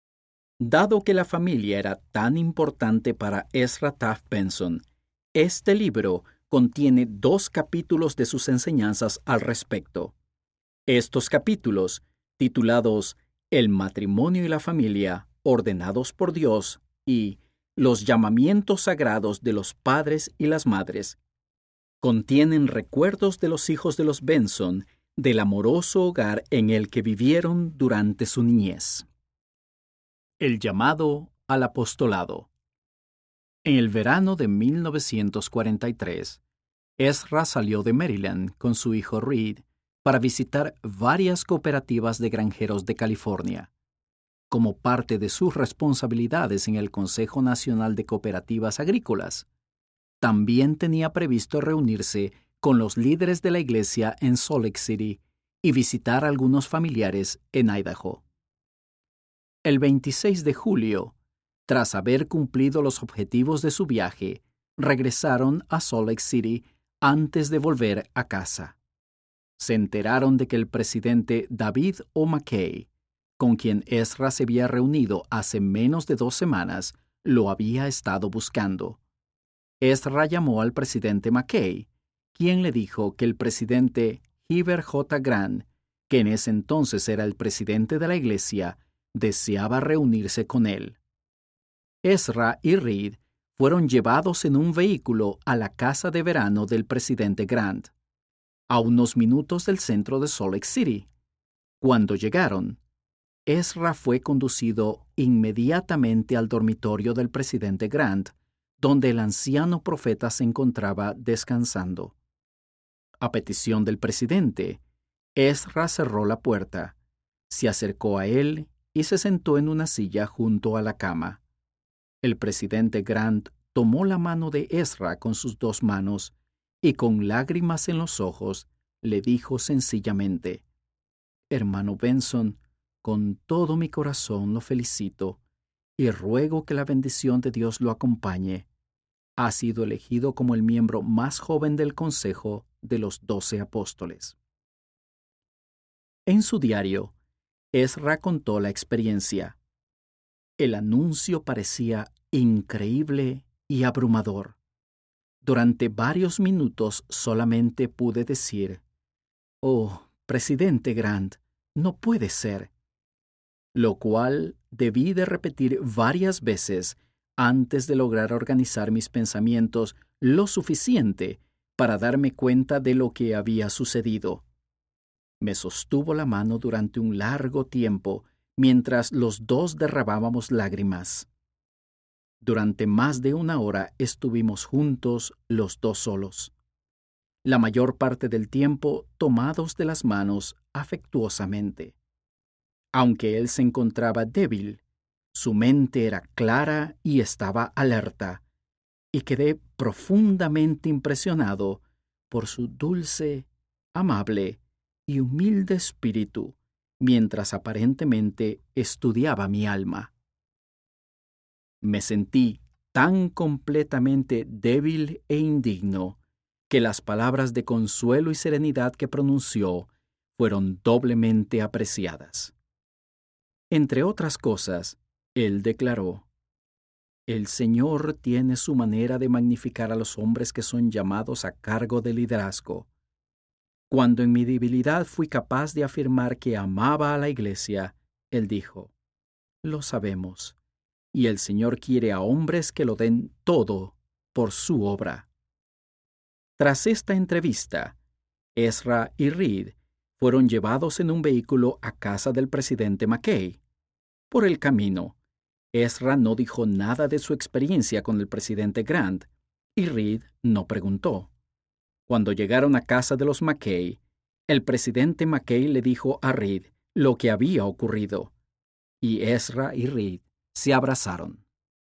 Dado que la familia era tan importante para Ezra Taft Benson, este libro contiene 2 capítulos de sus enseñanzas al respecto. Estos capítulos, titulados El matrimonio y la familia, ordenados por Dios, y Los llamamientos sagrados de los padres y las madres, contienen recuerdos de los hijos de los Benson del amoroso hogar en el que vivieron durante su niñez. El llamado al apostolado. En el verano de 1943, Ezra salió de Maryland con su hijo Reed para visitar varias cooperativas de granjeros de California. Como parte de sus responsabilidades en el Consejo Nacional de Cooperativas Agrícolas, también tenía previsto reunirse con los líderes de la iglesia en Salt Lake City y visitar a algunos familiares en Idaho. El 26 de julio, tras haber cumplido los objetivos de su viaje, regresaron a Salt Lake City antes de volver a casa. Se enteraron de que el presidente David O. McKay, con quien Ezra se había reunido hace menos de 2 semanas, lo había estado buscando. Ezra llamó al presidente McKay, quien le dijo que el presidente Heber J. Grant, que en ese entonces era el presidente de la iglesia, deseaba reunirse con él. Ezra y Reed fueron llevados en un vehículo a la casa de verano del presidente Grant, a unos minutos del centro de Salt Lake City. Cuando llegaron, Ezra fue conducido inmediatamente al dormitorio del presidente Grant, donde el anciano profeta se encontraba descansando. A petición del presidente, Ezra cerró la puerta, se acercó a él y se sentó en una silla junto a la cama. El presidente Grant tomó la mano de Ezra con sus 2 manos y con lágrimas en los ojos le dijo sencillamente: «Hermano Benson, con todo mi corazón lo felicito y ruego que la bendición de Dios lo acompañe. Ha sido elegido como el miembro más joven del Consejo de los 12 Apóstoles». En su diario, Ezra contó la experiencia. El anuncio parecía increíble y abrumador. Durante varios minutos solamente pude decir: «Oh, presidente Grant, no puede ser», lo cual debí de repetir varias veces antes de lograr organizar mis pensamientos lo suficiente para darme cuenta de lo que había sucedido. Me sostuvo la mano durante un largo tiempo mientras los dos derramábamos lágrimas. Durante más de una hora estuvimos juntos los dos solos, la mayor parte del tiempo tomados de las manos afectuosamente. Aunque él se encontraba débil, su mente era clara y estaba alerta, y quedé profundamente impresionado por su dulce, amable y humilde espíritu mientras aparentemente estudiaba mi alma. Me sentí tan completamente débil e indigno que las palabras de consuelo y serenidad que pronunció fueron doblemente apreciadas. Entre otras cosas, él declaró: «El Señor tiene su manera de magnificar a los hombres que son llamados a cargo de liderazgo. Cuando en mi debilidad fui capaz de afirmar que amaba a la Iglesia, él dijo: «Lo sabemos, y el Señor quiere a hombres que lo den todo por su obra». Tras esta entrevista, Ezra y Reed fueron llevados en un vehículo a casa del presidente McKay. Por el camino, Ezra no dijo nada de su experiencia con el presidente Grant, y Reed no preguntó. Cuando llegaron a casa de los McKay, el presidente McKay le dijo a Reed lo que había ocurrido, y Ezra y Reed se abrazaron.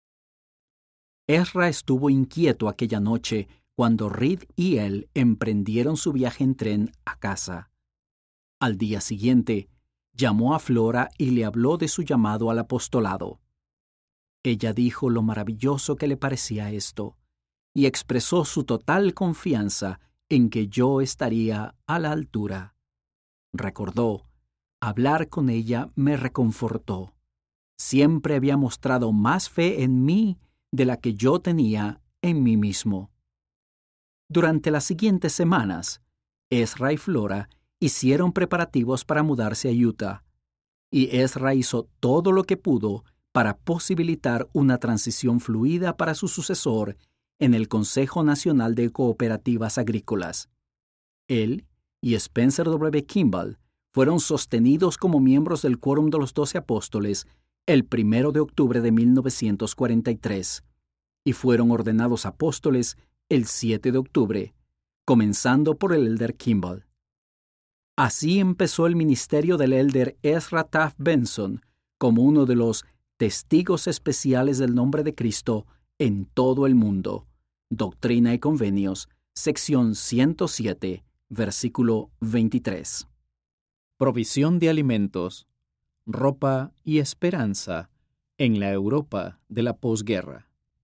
Ezra estuvo inquieto aquella noche cuando Reed y él emprendieron su viaje en tren a casa. Al día siguiente, llamó a Flora y le habló de su llamado al apostolado. Ella dijo lo maravilloso que le parecía esto, y expresó su total confianza en que yo estaría a la altura. Recordó: «Hablar con ella me reconfortó. Siempre había mostrado más fe en mí de la que yo tenía en mí mismo». Durante las siguientes semanas, Ezra y Flora hicieron preparativos para mudarse a Utah, y Ezra hizo todo lo que pudo para posibilitar una transición fluida para su sucesor en el Consejo Nacional de Cooperativas Agrícolas. Él y Spencer W. Kimball fueron sostenidos como miembros del Quórum de los 12 Apóstoles el 1 de octubre de 1943 y fueron ordenados apóstoles el 7 de octubre, comenzando por el elder Kimball. Así empezó el ministerio del elder Ezra Taft Benson como uno de los testigos especiales del nombre de Cristo en todo el mundo. Doctrina y Convenios, sección 107, versículo 23. Provisión de alimentos, ropa y esperanza en la Europa de la posguerra.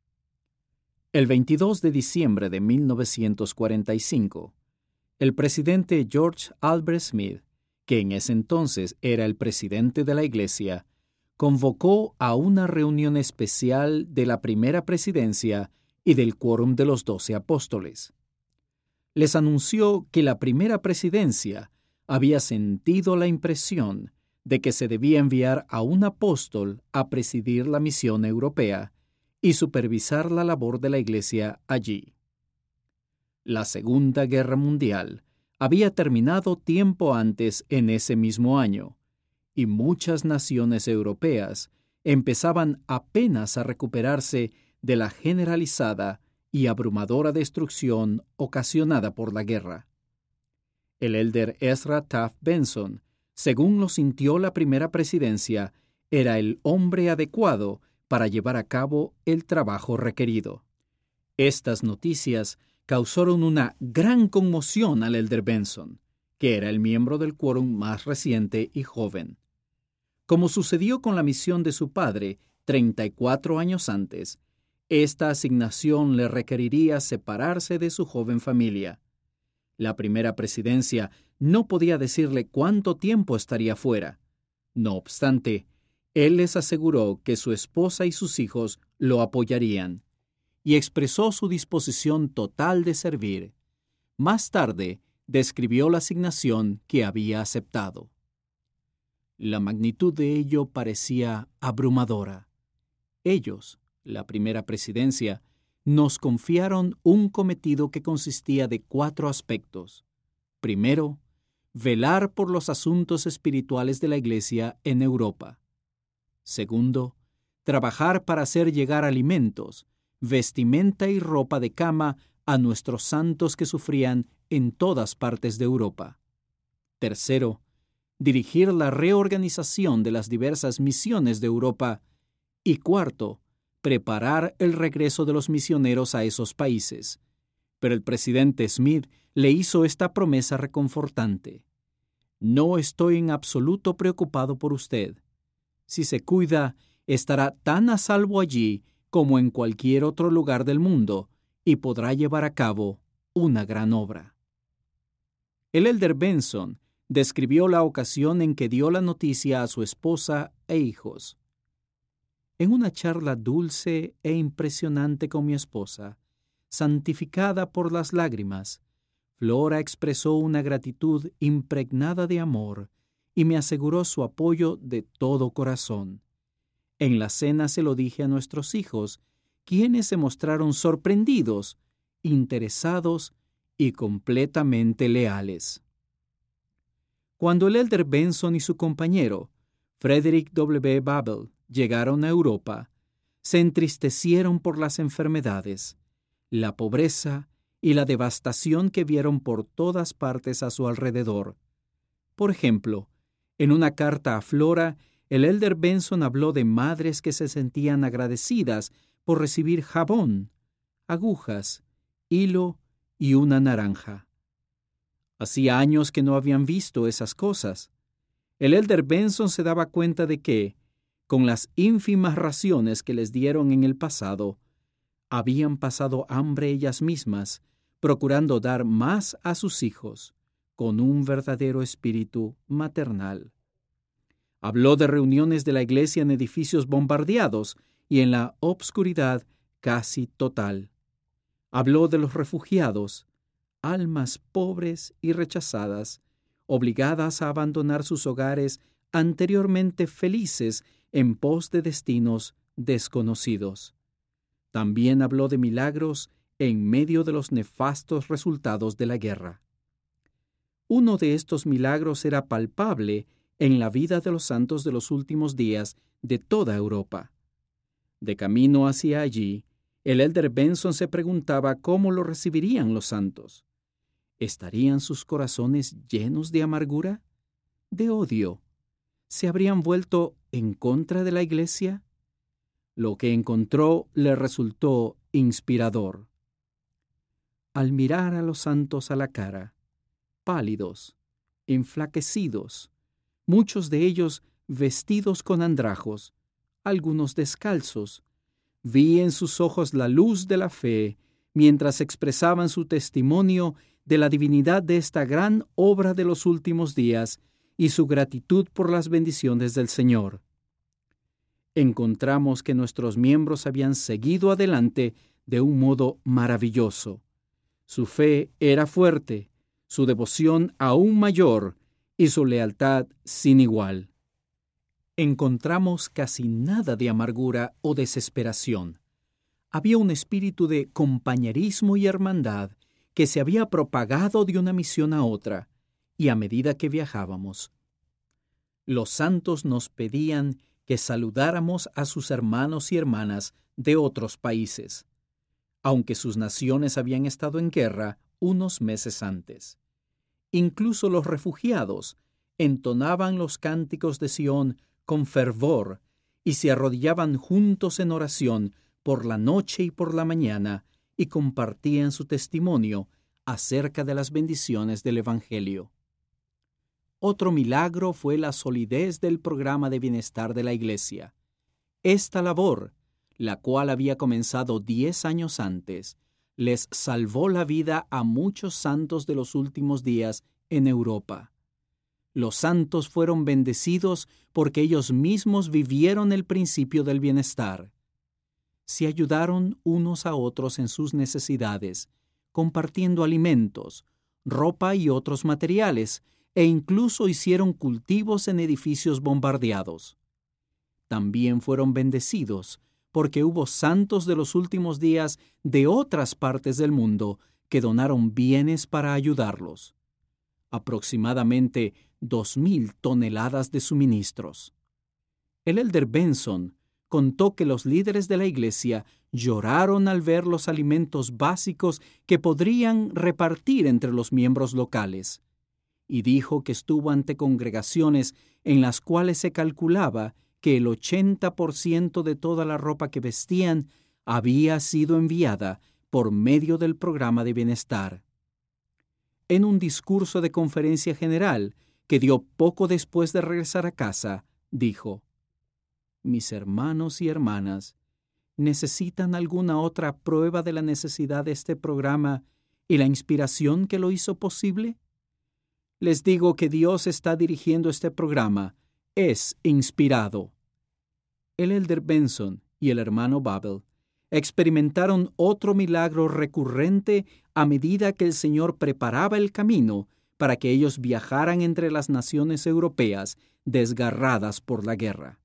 El 22 de diciembre de 1945, el presidente George Albert Smith, que en ese entonces era el presidente de la Iglesia, convocó a una reunión especial de la primera presidencia y del Quórum de los 12 Apóstoles. Les anunció que la primera presidencia había sentido la impresión de que se debía enviar a un apóstol a presidir la misión europea y supervisar la labor de la Iglesia allí. La Segunda Guerra Mundial había terminado tiempo antes en ese mismo año, y muchas naciones europeas empezaban apenas a recuperarse de la generalizada y abrumadora destrucción ocasionada por la guerra. El elder Ezra Taft Benson, según lo sintió la primera presidencia, era el hombre adecuado para llevar a cabo el trabajo requerido. Estas noticias causaron una gran conmoción al elder Benson, que era el miembro del quórum más reciente y joven. Como sucedió con la misión de su padre 34 años antes, esta asignación le requeriría separarse de su joven familia. La primera presidencia no podía decirle cuánto tiempo estaría fuera. No obstante, él les aseguró que su esposa y sus hijos lo apoyarían, y expresó su disposición total de servir. Más tarde, describió la asignación que había aceptado. La magnitud de ello parecía abrumadora. Ellos, la primera presidencia, nos confiaron un cometido que consistía de 4 aspectos. Primero, velar por los asuntos espirituales de la Iglesia en Europa. Segundo, trabajar para hacer llegar alimentos, vestimenta y ropa de cama a nuestros santos que sufrían en todas partes de Europa. Tercero, dirigir la reorganización de las diversas misiones de Europa. Y cuarto, preparar el regreso de los misioneros a esos países. Pero el presidente Smith le hizo esta promesa reconfortante. No estoy en absoluto preocupado por usted. Si se cuida, estará tan a salvo allí como en cualquier otro lugar del mundo y podrá llevar a cabo una gran obra. El elder Benson describió la ocasión en que dio la noticia a su esposa e hijos. En una charla dulce e impresionante con mi esposa, santificada por las lágrimas, Flora expresó una gratitud impregnada de amor y me aseguró su apoyo de todo corazón. En la cena se lo dije a nuestros hijos, quienes se mostraron sorprendidos, interesados y completamente leales. Cuando el elder Benson y su compañero, Frederick W. Babel, llegaron a Europa, se entristecieron por las enfermedades, la pobreza y la devastación que vieron por todas partes a su alrededor. Por ejemplo, en una carta a Flora, el elder Benson habló de madres que se sentían agradecidas por recibir jabón, agujas, hilo y una naranja. Hacía años que no habían visto esas cosas. El elder Benson se daba cuenta de que, con las ínfimas raciones que les dieron en el pasado, habían pasado hambre ellas mismas, procurando dar más a sus hijos, con un verdadero espíritu maternal. Habló de reuniones de la iglesia en edificios bombardeados y en la obscuridad casi total. Habló de los refugiados, almas pobres y rechazadas, obligadas a abandonar sus hogares anteriormente felices en pos de destinos desconocidos. También habló de milagros en medio de los nefastos resultados de la guerra. Uno de estos milagros era palpable en la vida de los santos de los últimos días de toda Europa. De camino hacia allí, el elder Benson se preguntaba cómo lo recibirían los santos. ¿Estarían sus corazones llenos de amargura, de odio? ¿Se habrían vuelto en contra de la Iglesia? Lo que encontró le resultó inspirador. Al mirar a los santos a la cara, pálidos, enflaquecidos, muchos de ellos vestidos con andrajos, algunos descalzos, vi en sus ojos la luz de la fe mientras expresaban su testimonio de la divinidad de esta gran obra de los últimos días y su gratitud por las bendiciones del Señor. Encontramos que nuestros miembros habían seguido adelante de un modo maravilloso. Su fe era fuerte, su devoción aún mayor y su lealtad sin igual. Encontramos casi nada de amargura o desesperación. Había un espíritu de compañerismo y hermandad que se había propagado de una misión a otra, y a medida que viajábamos. Los santos nos pedían que saludáramos a sus hermanos y hermanas de otros países, aunque sus naciones habían estado en guerra unos meses antes. Incluso los refugiados entonaban los cánticos de Sión con fervor y se arrodillaban juntos en oración por la noche y por la mañana, y compartían su testimonio acerca de las bendiciones del Evangelio. Otro milagro fue la solidez del programa de bienestar de la Iglesia. Esta labor, la cual había comenzado 10 años antes, les salvó la vida a muchos santos de los últimos días en Europa. Los santos fueron bendecidos porque ellos mismos vivieron el principio del bienestar. Se ayudaron unos a otros en sus necesidades, compartiendo alimentos, ropa y otros materiales, e incluso hicieron cultivos en edificios bombardeados. También fueron bendecidos porque hubo santos de los últimos días de otras partes del mundo que donaron bienes para ayudarlos. Aproximadamente 2,000 toneladas de suministros. El elder Benson contó que los líderes de la iglesia lloraron al ver los alimentos básicos que podrían repartir entre los miembros locales, y dijo que estuvo ante congregaciones en las cuales se calculaba que el 80% de toda la ropa que vestían había sido enviada por medio del programa de bienestar. En un discurso de conferencia general que dio poco después de regresar a casa, dijo: «Mis hermanos y hermanas, ¿necesitan alguna otra prueba de la necesidad de este programa y la inspiración que lo hizo posible? Les digo que Dios está dirigiendo este programa. Es inspirado». El elder Benson y el hermano Babel experimentaron otro milagro recurrente a medida que el Señor preparaba el camino para que ellos viajaran entre las naciones europeas desgarradas por la guerra.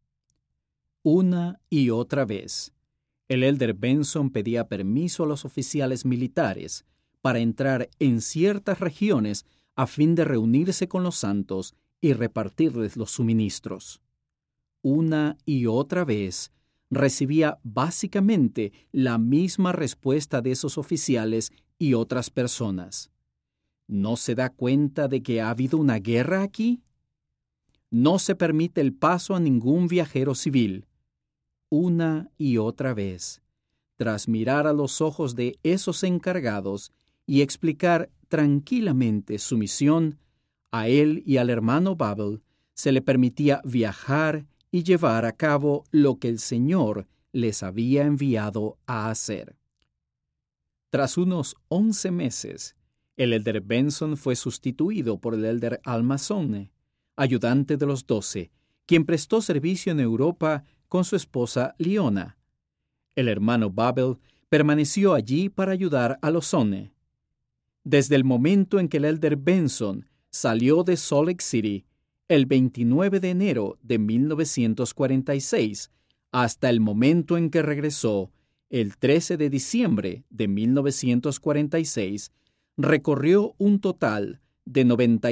Una y otra vez, el elder Benson pedía permiso a los oficiales militares para entrar en ciertas regiones a fin de reunirse con los santos y repartirles los suministros. Una y otra vez, recibía básicamente la misma respuesta de esos oficiales y otras personas. ¿No se da cuenta de que ha habido una guerra aquí? No se permite el paso a ningún viajero civil. Una y otra vez, tras mirar a los ojos de esos encargados y explicar tranquilamente su misión, a él y al hermano Babel se le permitía viajar y llevar a cabo lo que el Señor les había enviado a hacer. Tras unos 11 meses, el elder Benson fue sustituido por el elder Almazone, ayudante de los 12, quien prestó servicio en Europa con su esposa Liona. El hermano Babel permaneció allí para ayudar a los Sone. Desde el momento en que el elder Benson salió de Salt Lake City, el 29 de enero de 1946, hasta el momento en que regresó, el 13 de diciembre de 1946, recorrió un total de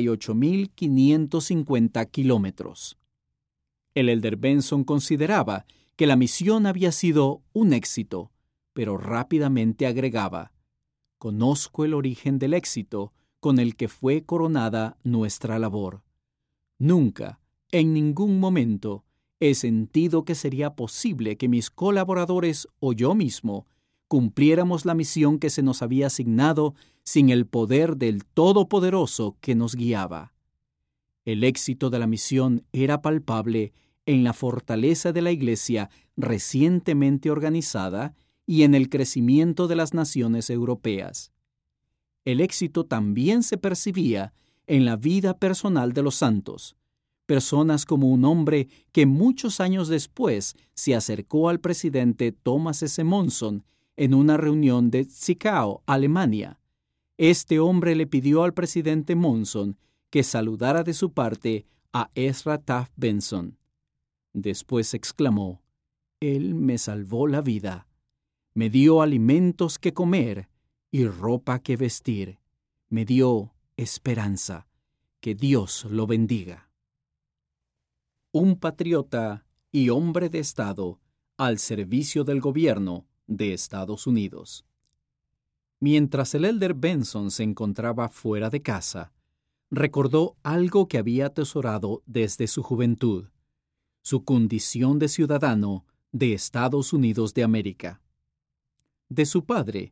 98,550 kilómetros. El elder Benson consideraba que la misión había sido un éxito, pero rápidamente agregaba: «Conozco el origen del éxito con el que fue coronada nuestra labor. Nunca, en ningún momento, he sentido que sería posible que mis colaboradores o yo mismo cumpliéramos la misión que se nos había asignado sin el poder del Todopoderoso que nos guiaba. El éxito de la misión era palpable en la fortaleza de la Iglesia recientemente organizada y en el crecimiento de las naciones europeas. El éxito también se percibía en la vida personal de los santos, personas como un hombre que muchos años después se acercó al presidente Thomas S. Monson en una reunión de Zwickau, Alemania. Este hombre le pidió al presidente Monson que saludara de su parte a Ezra Taft Benson. Después exclamó: «Él me salvó la vida, me dio alimentos que comer y ropa que vestir, me dio esperanza. Que Dios lo bendiga». Un patriota y hombre de Estado al servicio del gobierno de Estados Unidos. Mientras el elder Benson se encontraba fuera de casa, recordó algo que había atesorado desde su juventud: su condición de ciudadano de Estados Unidos de América. De su padre,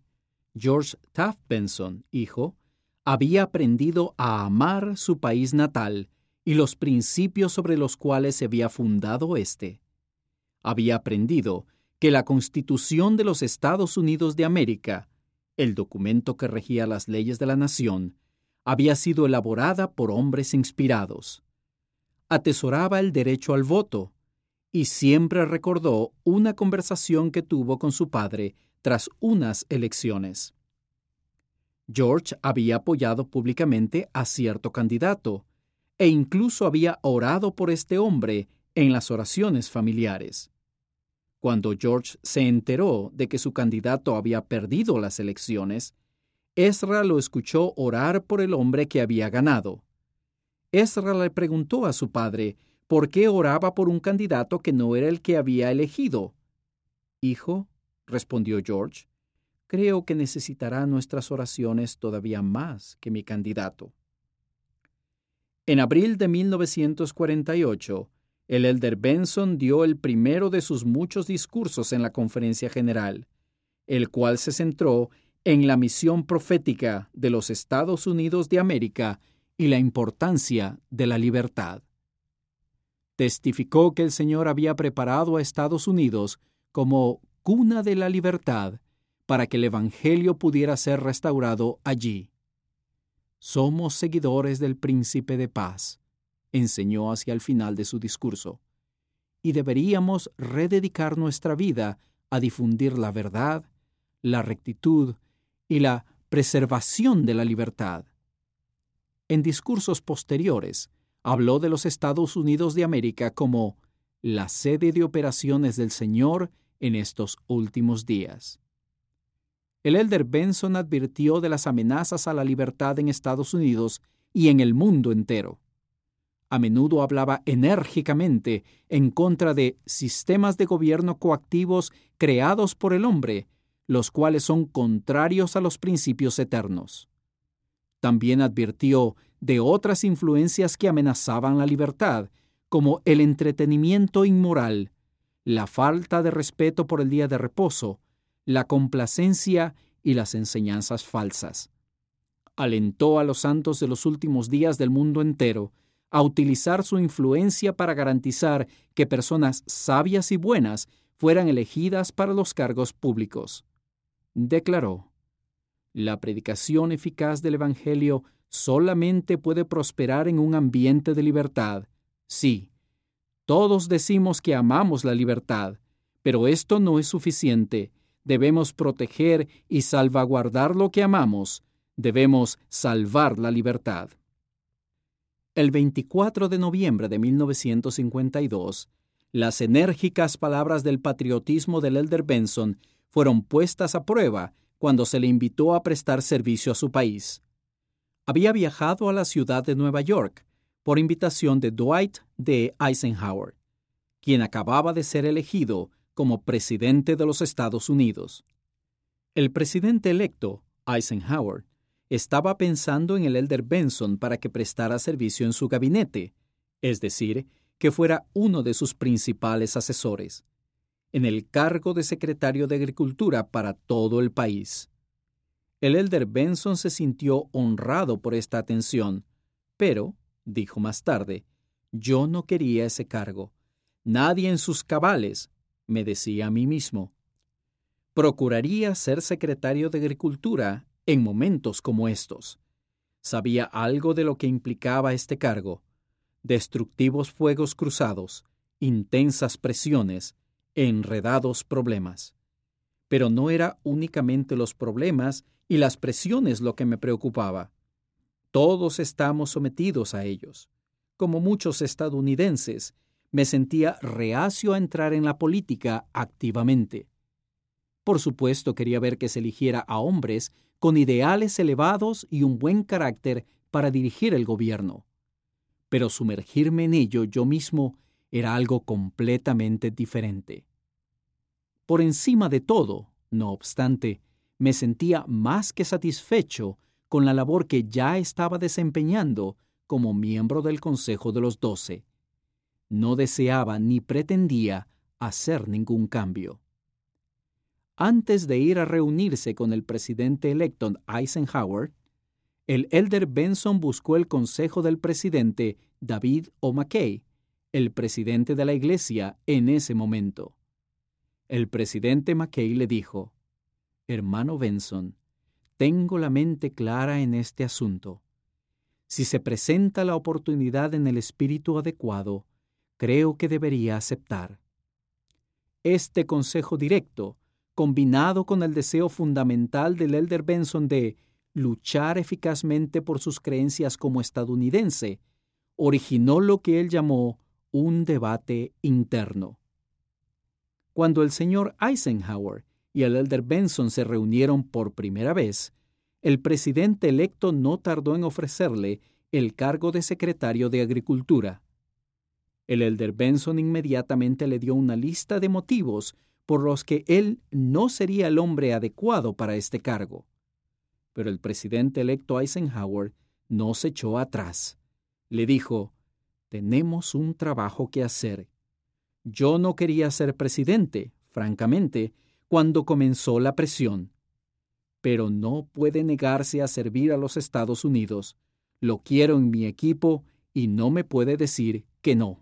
George Taft Benson, hijo, había aprendido a amar su país natal y los principios sobre los cuales se había fundado éste. Había aprendido que la Constitución de los Estados Unidos de América, el documento que regía las leyes de la nación, había sido elaborada por hombres inspirados. Atesoraba el derecho al voto y siempre recordó una conversación que tuvo con su padre tras unas elecciones. George había apoyado públicamente a cierto candidato e incluso había orado por este hombre en las oraciones familiares. Cuando George se enteró de que su candidato había perdido las elecciones, Ezra lo escuchó orar por el hombre que había ganado. Ezra le preguntó a su padre por qué oraba por un candidato que no era el que había elegido. «Hijo», respondió George, «creo que necesitará nuestras oraciones todavía más que mi candidato». En abril de 1948, el elder Benson dio el primero de sus muchos discursos en la Conferencia General, el cual se centró en la misión profética de los Estados Unidos de América y la importancia de la libertad. Testificó que el Señor había preparado a Estados Unidos como cuna de la libertad para que el Evangelio pudiera ser restaurado allí. «Somos seguidores del Príncipe de Paz», enseñó hacia el final de su discurso, y deberíamos rededicar nuestra vida a difundir la verdad, la rectitud y la preservación de la libertad. En discursos posteriores, habló de los Estados Unidos de América como la sede de operaciones del Señor en estos últimos días. El elder Benson advirtió de las amenazas a la libertad en Estados Unidos y en el mundo entero. A menudo hablaba enérgicamente en contra de sistemas de gobierno coactivos creados por el hombre, los cuales son contrarios a los principios eternos. También advirtió de otras influencias que amenazaban la libertad, como el entretenimiento inmoral, la falta de respeto por el día de reposo, la complacencia y las enseñanzas falsas. Alentó a los santos de los últimos días del mundo entero a utilizar su influencia para garantizar que personas sabias y buenas fueran elegidas para los cargos públicos. Declaró: «La predicación eficaz del Evangelio solamente puede prosperar en un ambiente de libertad. Sí, todos decimos que amamos la libertad, pero esto no es suficiente. Debemos proteger y salvaguardar lo que amamos. Debemos salvar la libertad». El 24 de noviembre de 1952, las enérgicas palabras del patriotismo del elder Benson fueron puestas a prueba cuando se le invitó a prestar servicio a su país. Había viajado a la ciudad de Nueva York por invitación de Dwight D. Eisenhower, quien acababa de ser elegido como presidente de los Estados Unidos. El presidente electo, Eisenhower, estaba pensando en el elder Benson para que prestara servicio en su gabinete, es decir, que fuera uno de sus principales asesores, en el cargo de secretario de Agricultura para todo el país. El elder Benson se sintió honrado por esta atención, pero, dijo más tarde, «yo no quería ese cargo. Nadie en sus cabales», me decía a mí mismo. Procuraría ser secretario de Agricultura en momentos como estos. Sabía algo de lo que implicaba este cargo: destructivos fuegos cruzados, intensas presiones, enredados problemas. Pero no era únicamente los problemas y las presiones lo que me preocupaba. Todos estamos sometidos a ellos. Como muchos estadounidenses, me sentía reacio a entrar en la política activamente. Por supuesto, quería ver que se eligiera a hombres con ideales elevados y un buen carácter para dirigir el gobierno. Pero sumergirme en ello yo mismo era algo completamente diferente. Por encima de todo, no obstante, me sentía más que satisfecho con la labor que ya estaba desempeñando como miembro del Consejo de los 12. No deseaba ni pretendía hacer ningún cambio. Antes de ir a reunirse con el presidente electo Eisenhower, el elder Benson buscó el consejo del presidente David O. McKay, el presidente de la iglesia en ese momento. El presidente McKay le dijo: «Hermano Benson, tengo la mente clara en este asunto. Si se presenta la oportunidad en el espíritu adecuado, creo que debería aceptar». Este consejo directo, combinado con el deseo fundamental del elder Benson de luchar eficazmente por sus creencias como estadounidense, originó lo que él llamó un debate interno. Cuando el señor Eisenhower y el elder Benson se reunieron por primera vez, el presidente electo no tardó en ofrecerle el cargo de secretario de Agricultura. El elder Benson inmediatamente le dio una lista de motivos por los que él no sería el hombre adecuado para este cargo. Pero el presidente electo Eisenhower no se echó atrás. Le dijo: «Tenemos un trabajo que hacer. Yo no quería ser presidente, francamente, cuando comenzó la presión. Pero no puede negarse a servir a los Estados Unidos. Lo quiero en mi equipo y no me puede decir que no».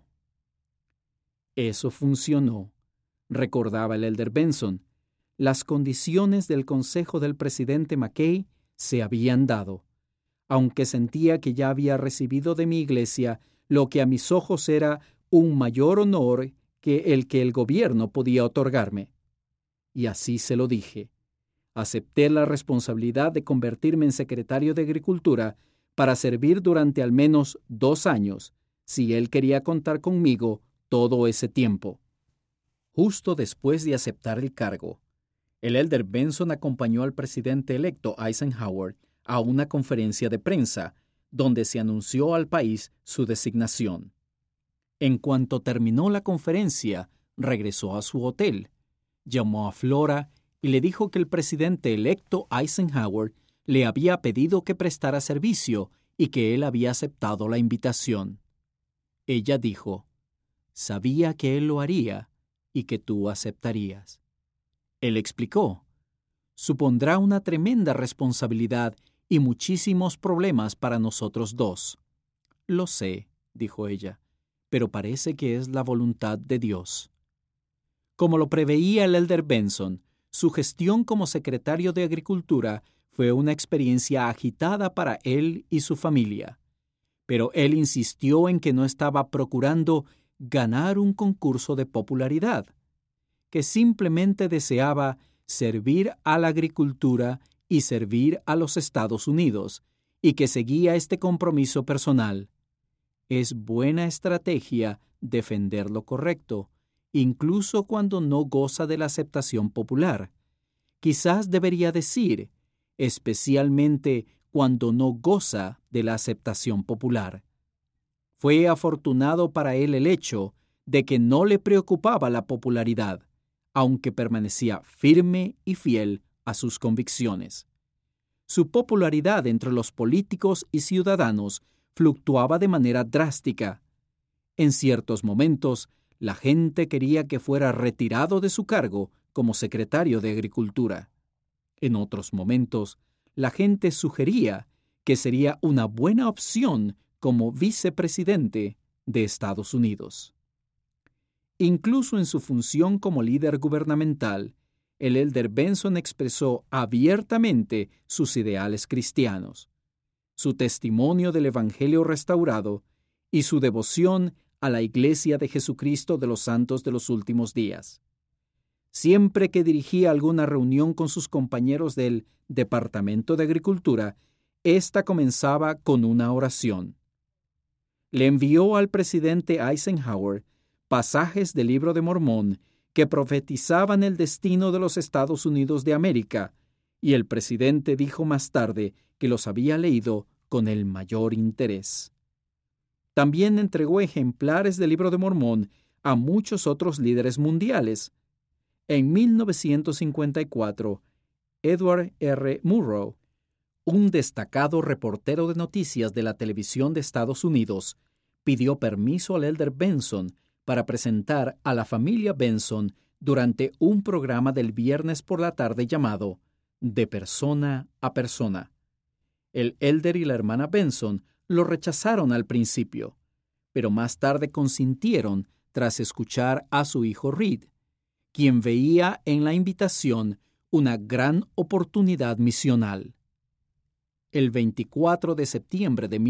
Eso funcionó, recordaba el elder Benson. Las condiciones del consejo del presidente McKay se habían dado, aunque sentía que ya había recibido de mi iglesia lo que a mis ojos era un mayor honor que el gobierno podía otorgarme. Y así se lo dije. Acepté la responsabilidad de convertirme en secretario de Agricultura para servir durante al menos 2 años, si él quería contar conmigo todo ese tiempo. Justo después de aceptar el cargo, el elder Benson acompañó al presidente electo Eisenhower a una conferencia de prensa, donde se anunció al país su designación. En cuanto terminó la conferencia, regresó a su hotel, llamó a Flora y le dijo que el presidente electo Eisenhower le había pedido que prestara servicio y que él había aceptado la invitación. Ella dijo: «Sabía que él lo haría y que tú aceptarías». Él explicó: «Supondrá una tremenda responsabilidad y muchísimos problemas para nosotros dos». «Lo sé», dijo ella, «pero parece que es la voluntad de Dios». Como lo preveía el elder Benson, su gestión como secretario de Agricultura fue una experiencia agitada para él y su familia. Pero él insistió en que no estaba procurando ganar un concurso de popularidad, que simplemente deseaba servir a la agricultura y servir a los Estados Unidos, y que seguía este compromiso personal. Es buena estrategia defender lo correcto, incluso cuando no goza de la aceptación popular. Quizás debería decir, especialmente cuando no goza de la aceptación popular. Fue afortunado para él el hecho de que no le preocupaba la popularidad, aunque permanecía firme y fiel a sus convicciones. Su popularidad entre los políticos y ciudadanos fluctuaba de manera drástica. En ciertos momentos, la gente quería que fuera retirado de su cargo como secretario de Agricultura. En otros momentos, la gente sugería que sería una buena opción como vicepresidente de Estados Unidos. Incluso en su función como líder gubernamental, el elder Benson expresó abiertamente sus ideales cristianos, su testimonio del Evangelio restaurado y su devoción a la Iglesia de Jesucristo de los Santos de los Últimos Días. Siempre que dirigía alguna reunión con sus compañeros del Departamento de Agricultura, ésta comenzaba con una oración. Le envió al presidente Eisenhower pasajes del Libro de Mormón que profetizaban el destino de los Estados Unidos de América, y el presidente dijo más tarde que los había leído con el mayor interés. También entregó ejemplares del Libro de Mormón a muchos otros líderes mundiales. En 1954, Edward R. Murrow, un destacado reportero de noticias de la televisión de Estados Unidos, pidió permiso al elder Benson para presentar a la familia Benson durante un programa del viernes por la tarde llamado De persona a persona. El elder y la hermana Benson lo rechazaron al principio, pero más tarde consintieron tras escuchar a su hijo Reed, quien veía en la invitación una gran oportunidad misional. El 24 de septiembre de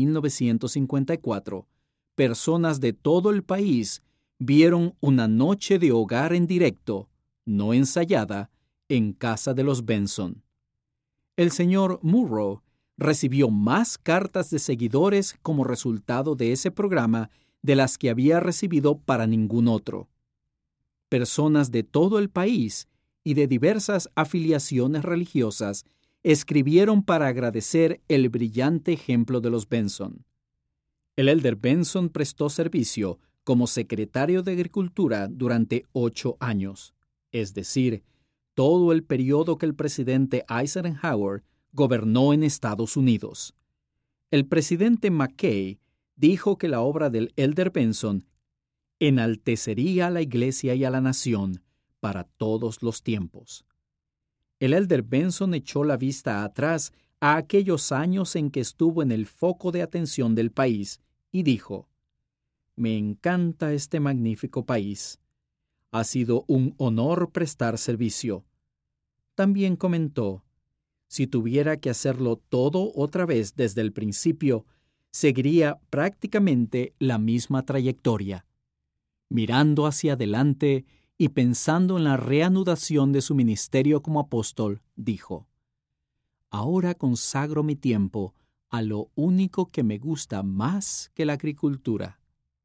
1954, personas de todo el país vieron una noche de hogar en directo, no ensayada, en casa de los Benson. El señor Murrow recibió más cartas de seguidores como resultado de ese programa de las que había recibido para ningún otro. Personas de todo el país y de diversas afiliaciones religiosas escribieron para agradecer el brillante ejemplo de los Benson. El elder Benson prestó servicio como secretario de Agricultura durante 8 años, es decir, todo el periodo que el presidente Eisenhower gobernó en Estados Unidos. El presidente McKay dijo que la obra del elder Benson enaltecería a la Iglesia y a la nación para todos los tiempos. El elder Benson echó la vista atrás a aquellos años en que estuvo en el foco de atención del país y dijo: «Me encanta este magnífico país. Ha sido un honor prestar servicio». También comentó: «Si tuviera que hacerlo todo otra vez desde el principio, seguiría prácticamente la misma trayectoria». Mirando hacia adelante y pensando en la reanudación de su ministerio como apóstol, dijo: «Ahora consagro mi tiempo a lo único que me gusta más que la agricultura».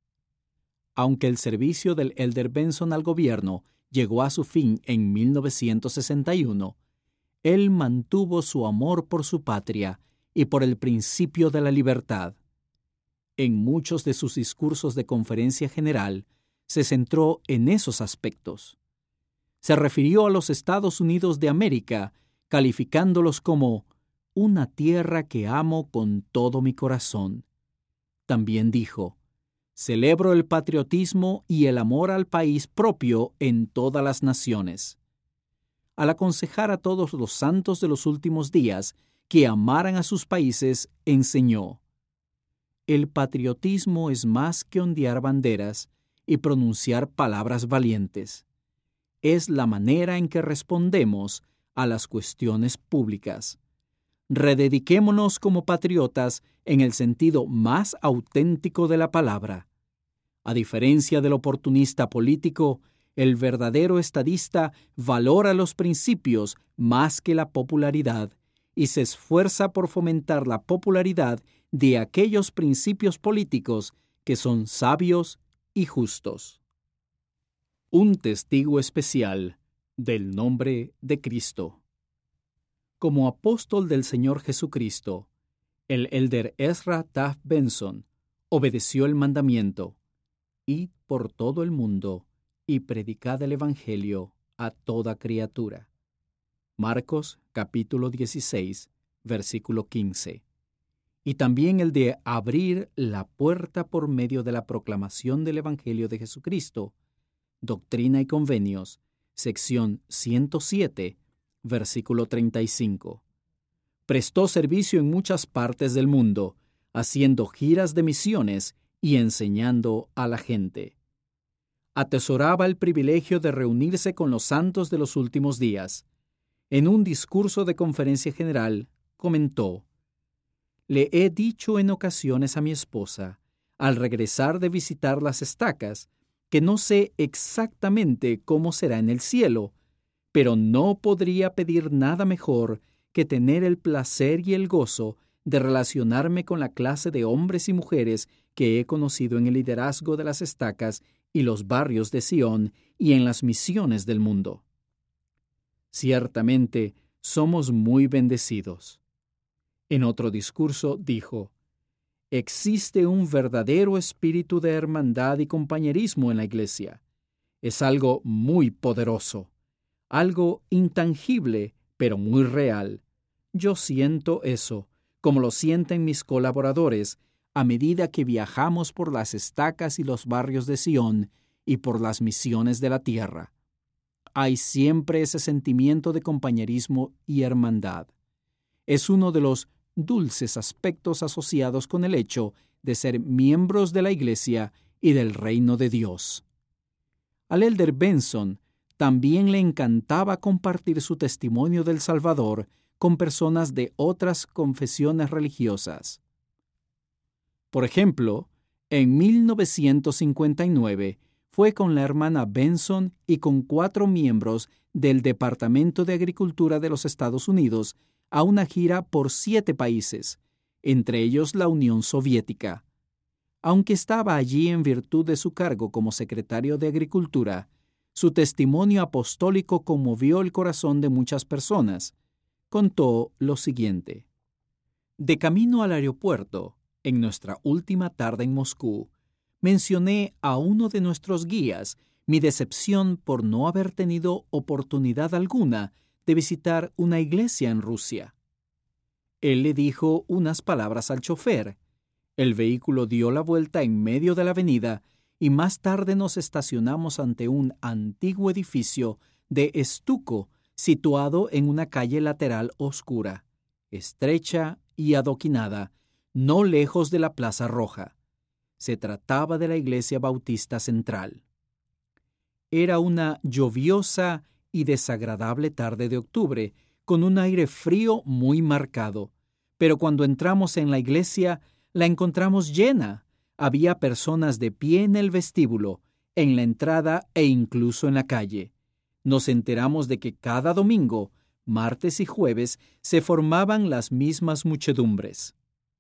Aunque el servicio del elder Benson al gobierno llegó a su fin en 1961, él mantuvo su amor por su patria y por el principio de la libertad. En muchos de sus discursos de conferencia general, se centró en esos aspectos. Se refirió a los Estados Unidos de América, calificándolos como una tierra que amo con todo mi corazón. También dijo: «Celebro el patriotismo y el amor al país propio en todas las naciones». Al aconsejar a todos los santos de los últimos días que amaran a sus países, enseñó: «El patriotismo es más que ondear banderas y pronunciar palabras valientes. Es la manera en que respondemos a las cuestiones públicas. Redediquémonos como patriotas en el sentido más auténtico de la palabra. A diferencia del oportunista político, el verdadero estadista valora los principios más que la popularidad y se esfuerza por fomentar la popularidad de aquellos principios políticos que son sabios y justos». Un testigo especial del nombre de Cristo. Como apóstol del Señor Jesucristo, el elder Ezra Taft Benson obedeció el mandamiento: «Id por todo el mundo y predicad el Evangelio a toda criatura». Marcos capítulo 16, versículo 15. Y también el de abrir la puerta por medio de la proclamación del Evangelio de Jesucristo. Doctrina y Convenios, sección 107, versículo 35. Prestó servicio en muchas partes del mundo, haciendo giras de misiones y enseñando a la gente. Atesoraba el privilegio de reunirse con los santos de los últimos días. En un discurso de conferencia general, comentó: «Le he dicho en ocasiones a mi esposa, al regresar de visitar las estacas, que no sé exactamente cómo será en el cielo, pero no podría pedir nada mejor que tener el placer y el gozo de relacionarme con la clase de hombres y mujeres que he conocido en el liderazgo de las estacas y los barrios de Sion y en las misiones del mundo. Ciertamente, somos muy bendecidos». En otro discurso dijo: «Existe un verdadero espíritu de hermandad y compañerismo en la Iglesia. Es algo muy poderoso, algo intangible, pero muy real. Yo siento eso, como lo sienten mis colaboradores, a medida que viajamos por las estacas y los barrios de Sion y por las misiones de la tierra. hay siempre ese sentimiento de compañerismo y hermandad. Es uno de los dulces aspectos asociados con el hecho de ser miembros de la Iglesia y del reino de Dios. Al elder Benson también le encantaba compartir su testimonio del Salvador con personas de otras confesiones religiosas. Por ejemplo, en 1959 fue con la hermana Benson y con 4 miembros del Departamento de Agricultura de los Estados Unidos a una gira por 7 países, entre ellos la Unión Soviética. Aunque estaba allí en virtud de su cargo como secretario de Agricultura, su testimonio apostólico conmovió el corazón de muchas personas. Contó lo siguiente: de camino al aeropuerto, en nuestra última tarde en Moscú, mencioné a uno de nuestros guías mi decepción por no haber tenido oportunidad alguna de visitar una iglesia en Rusia. Él le dijo unas palabras al chofer. El vehículo dio la vuelta en medio de la avenida y más tarde nos estacionamos ante un antiguo edificio de estuco situado en una calle lateral oscura, estrecha y adoquinada, no lejos de la Plaza Roja. Se trataba de la Iglesia Bautista Central. Era una lluviosa y desagradable tarde de octubre, con un aire frío muy marcado, pero cuando entramos en la iglesia, la encontramos llena. Había personas de pie en el vestíbulo, en la entrada e incluso en la calle. Nos enteramos de que cada domingo, martes y jueves, se formaban las mismas muchedumbres.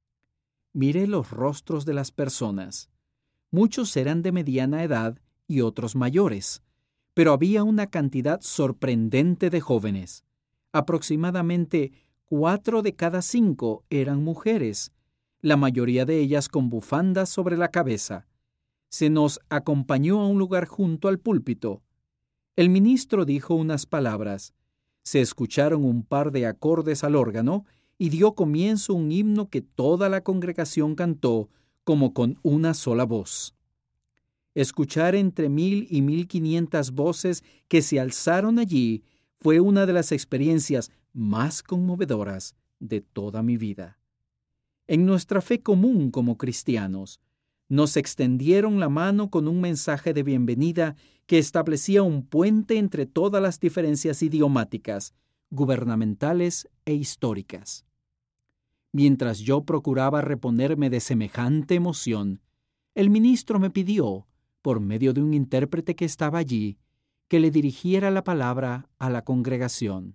Miré los rostros de las personas. Muchos eran de mediana edad y otros mayores, pero había una cantidad sorprendente de jóvenes. Aproximadamente 4 de cada 5 eran mujeres, la mayoría de ellas con bufandas sobre la cabeza. Se nos acompañó a un lugar junto al púlpito. El ministro dijo unas palabras. Se escucharon un par de acordes al órgano y dio comienzo un himno que toda la congregación cantó como con una sola voz. Escuchar entre 1,000 y 1,500 voces que se alzaron allí fue una de las experiencias más conmovedoras de toda mi vida. En nuestra fe común como cristianos, nos extendieron la mano con un mensaje de bienvenida que establecía un puente entre todas las diferencias idiomáticas, gubernamentales e históricas. Mientras yo procuraba reponerme de semejante emoción, el ministro me pidió, por medio de un intérprete que estaba allí, que le dirigiera la palabra a la congregación.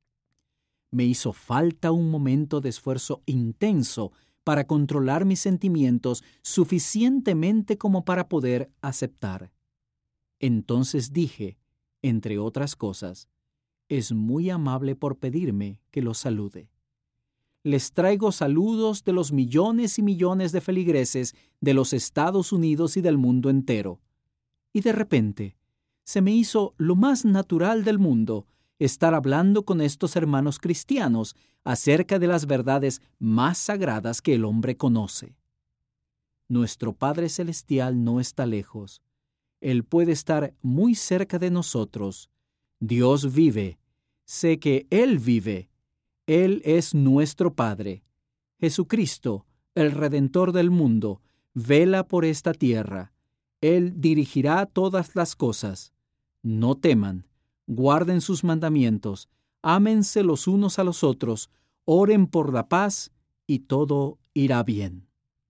Me hizo falta un momento de esfuerzo intenso para controlar mis sentimientos suficientemente como para poder aceptar. Entonces dije, entre otras cosas, es muy amable por pedirme que los salude. Les traigo saludos de los millones y millones de feligreses de los Estados Unidos y del mundo entero. Y de repente, se me hizo lo más natural del mundo estar hablando con estos hermanos cristianos acerca de las verdades más sagradas que el hombre conoce. Nuestro Padre Celestial no está lejos. Él puede estar muy cerca de nosotros. Dios vive. Sé que Él vive. Él es nuestro Padre. Jesucristo, el Redentor del mundo, vela por esta tierra. Él dirigirá todas las cosas. No teman, guarden sus mandamientos, ámense los unos a los otros, oren por la paz y todo irá bien.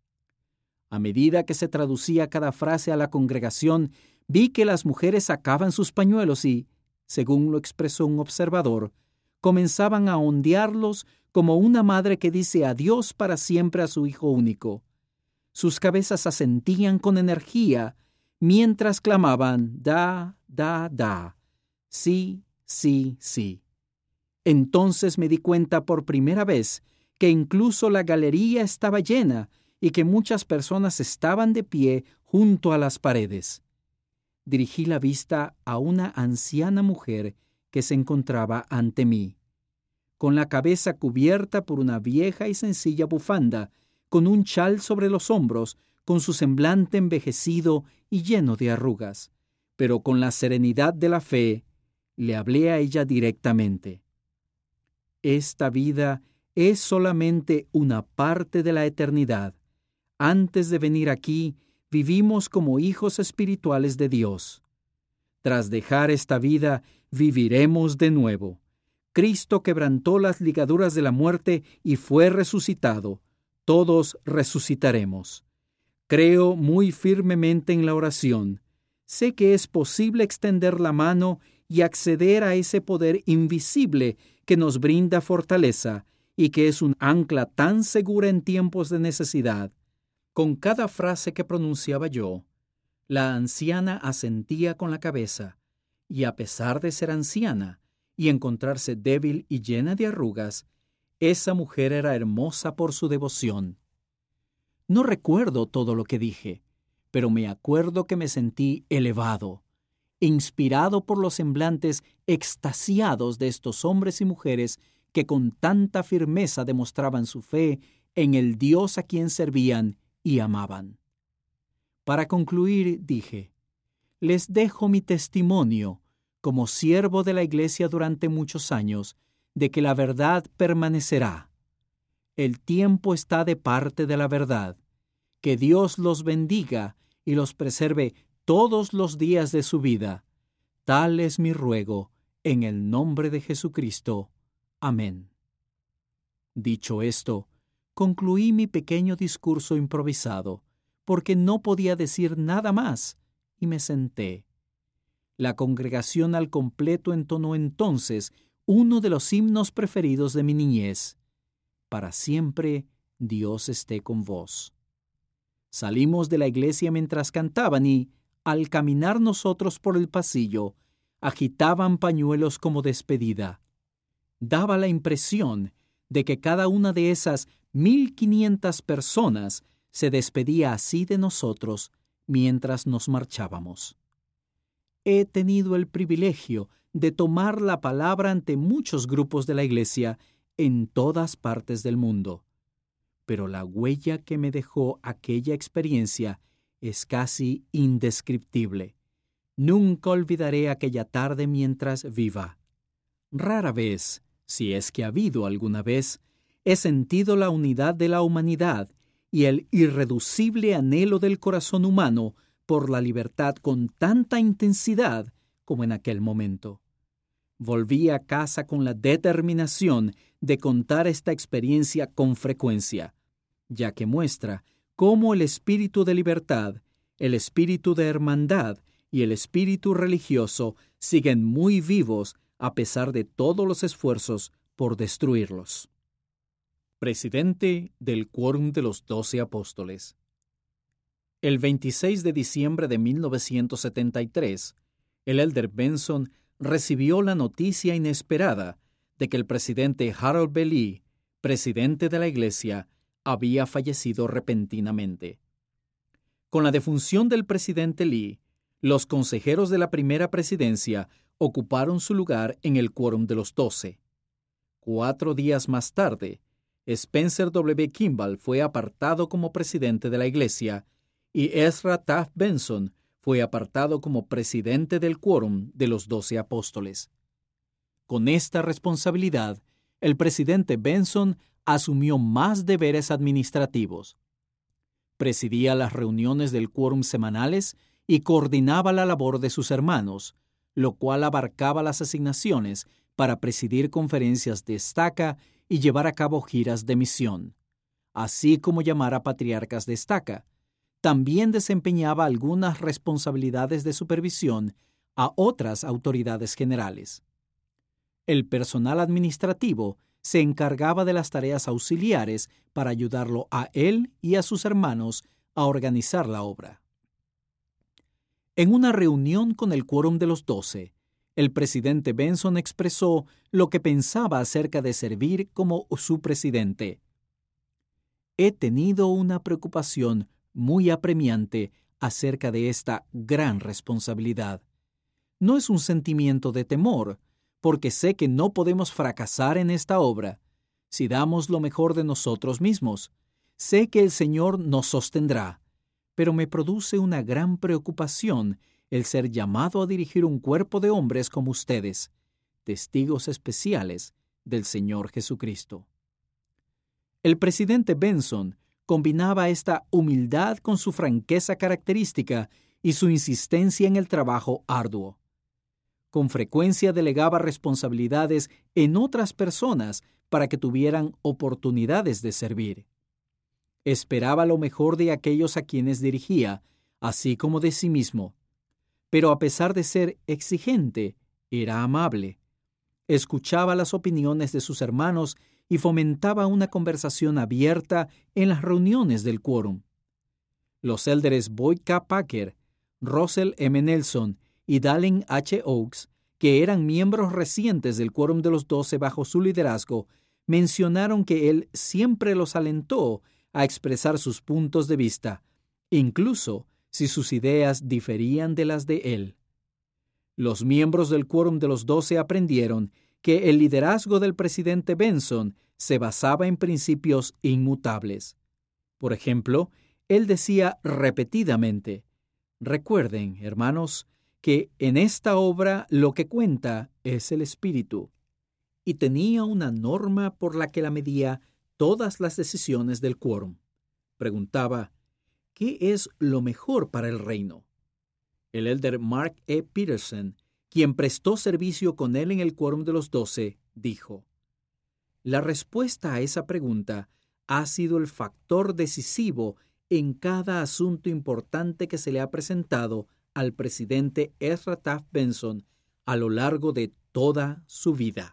A medida que se traducía cada frase a la congregación, vi que las mujeres sacaban sus pañuelos y, según lo expresó un observador, comenzaban a ondearlos como una madre que dice adiós para siempre a su hijo único. Sus cabezas asentían con energía, mientras clamaban, da, da, da, sí, sí, sí. Entonces me di cuenta por primera vez que incluso la galería estaba llena y que muchas personas estaban de pie junto a las paredes. Dirigí la vista a una anciana mujer que se encontraba ante mí, con la cabeza cubierta por una vieja y sencilla bufanda, con un chal sobre los hombros, con su semblante envejecido y lleno de arrugas, pero con la serenidad de la fe. le hablé a ella directamente. Esta vida es solamente una parte de la eternidad. Antes de venir aquí, vivimos como hijos espirituales de Dios. Tras dejar esta vida, viviremos de nuevo. Cristo quebrantó las ligaduras de la muerte y fue resucitado. Todos resucitaremos. Creo muy firmemente en la oración. Sé que es posible extender la mano y acceder a ese poder invisible que nos brinda fortaleza y que es un ancla tan segura en tiempos de necesidad. Con cada frase que pronunciaba yo, la anciana asentía con la cabeza, y a pesar de ser anciana y encontrarse débil y llena de arrugas, esa mujer era hermosa por su devoción. No recuerdo todo lo que dije, pero me acuerdo que me sentí elevado, inspirado por los semblantes extasiados de estos hombres y mujeres que con tanta firmeza demostraban su fe en el Dios a quien servían y amaban. Para concluir, dije, les dejo mi testimonio, como siervo de la Iglesia durante muchos años, de que la verdad permanecerá. El tiempo está de parte de la verdad. Que Dios los bendiga y los preserve todos los días de su vida. Tal es mi ruego, en el nombre de Jesucristo. Amén. Dicho esto, concluí mi pequeño discurso improvisado, porque no podía decir nada más, y me senté. La congregación al completo entonó entonces uno de los himnos preferidos de mi niñez. Para siempre Dios esté con vos. Salimos de la iglesia mientras cantaban y, al caminar nosotros por el pasillo, agitaban pañuelos como despedida. Daba la impresión de que cada una de esas 1,500 personas se despedía así de nosotros mientras nos marchábamos. He tenido el privilegio de tomar la palabra ante muchos grupos de la iglesia en todas partes del mundo, pero la huella que me dejó aquella experiencia es casi indescriptible. Nunca olvidaré aquella tarde mientras viva. Rara vez, si es que ha habido alguna vez, he sentido la unidad de la humanidad y el irreducible anhelo del corazón humano por la libertad con tanta intensidad como en aquel momento. Volví a casa con la determinación de contar esta experiencia con frecuencia, ya que muestra cómo el espíritu de libertad, el espíritu de hermandad y el espíritu religioso siguen muy vivos a pesar de todos los esfuerzos por destruirlos. Presidente del Quórum de los 12 Apóstoles. El 26 de diciembre de 1973, el elder Benson recibió la noticia inesperada de que el presidente Harold B. Lee, presidente de la Iglesia, había fallecido repentinamente. Con la defunción del presidente Lee, los consejeros de la primera presidencia ocuparon su lugar en el Quórum de los 12. 4 días más tarde, Spencer W. Kimball fue apartado como presidente de la Iglesia y Ezra Taft Benson fue apartado como presidente del Quórum de los 12 Apóstoles. Con esta responsabilidad, el presidente Benson asumió más deberes administrativos. Presidía las reuniones del Quórum semanales y coordinaba la labor de sus hermanos, lo cual abarcaba las asignaciones para presidir conferencias de estaca y llevar a cabo giras de misión, así como llamar a patriarcas de estaca. También desempeñaba algunas responsabilidades de supervisión a otras autoridades generales. El personal administrativo se encargaba de las tareas auxiliares para ayudarlo a él y a sus hermanos a organizar la obra. En una reunión con el Quórum de los 12, el presidente Benson expresó lo que pensaba acerca de servir como su presidente. He tenido una preocupación muy apremiante acerca de esta gran responsabilidad. No es un sentimiento de temor, porque sé que no podemos fracasar en esta obra si damos lo mejor de nosotros mismos. Sé que el Señor nos sostendrá, pero me produce una gran preocupación el ser llamado a dirigir un cuerpo de hombres como ustedes, testigos especiales del Señor Jesucristo. El presidente Benson combinaba esta humildad con su franqueza característica y su insistencia en el trabajo arduo. Con frecuencia delegaba responsabilidades en otras personas para que tuvieran oportunidades de servir. Esperaba lo mejor de aquellos a quienes dirigía, así como de sí mismo. Pero a pesar de ser exigente, era amable. Escuchaba las opiniones de sus hermanos y fomentaba una conversación abierta en las reuniones del quórum. Los élderes Boyd K. Packer, Russell M. Nelson y Dallin H. Oaks, que eran miembros recientes del quórum de los 12 bajo su liderazgo, mencionaron que él siempre los alentó a expresar sus puntos de vista, incluso si sus ideas diferían de las de él. Los miembros del quórum de los 12 aprendieron que el liderazgo del presidente Benson se basaba en principios inmutables. Por ejemplo, él decía repetidamente: «Recuerden, hermanos, que en esta obra lo que cuenta es el espíritu», y tenía una norma por la que la medía todas las decisiones del quórum. Preguntaba: ¿qué es lo mejor para el reino? El elder Mark E. Peterson, quien prestó servicio con él en el quórum de los 12, dijo: «La respuesta a esa pregunta ha sido el factor decisivo en cada asunto importante que se le ha presentado al presidente Ezra Taft Benson a lo largo de toda su vida».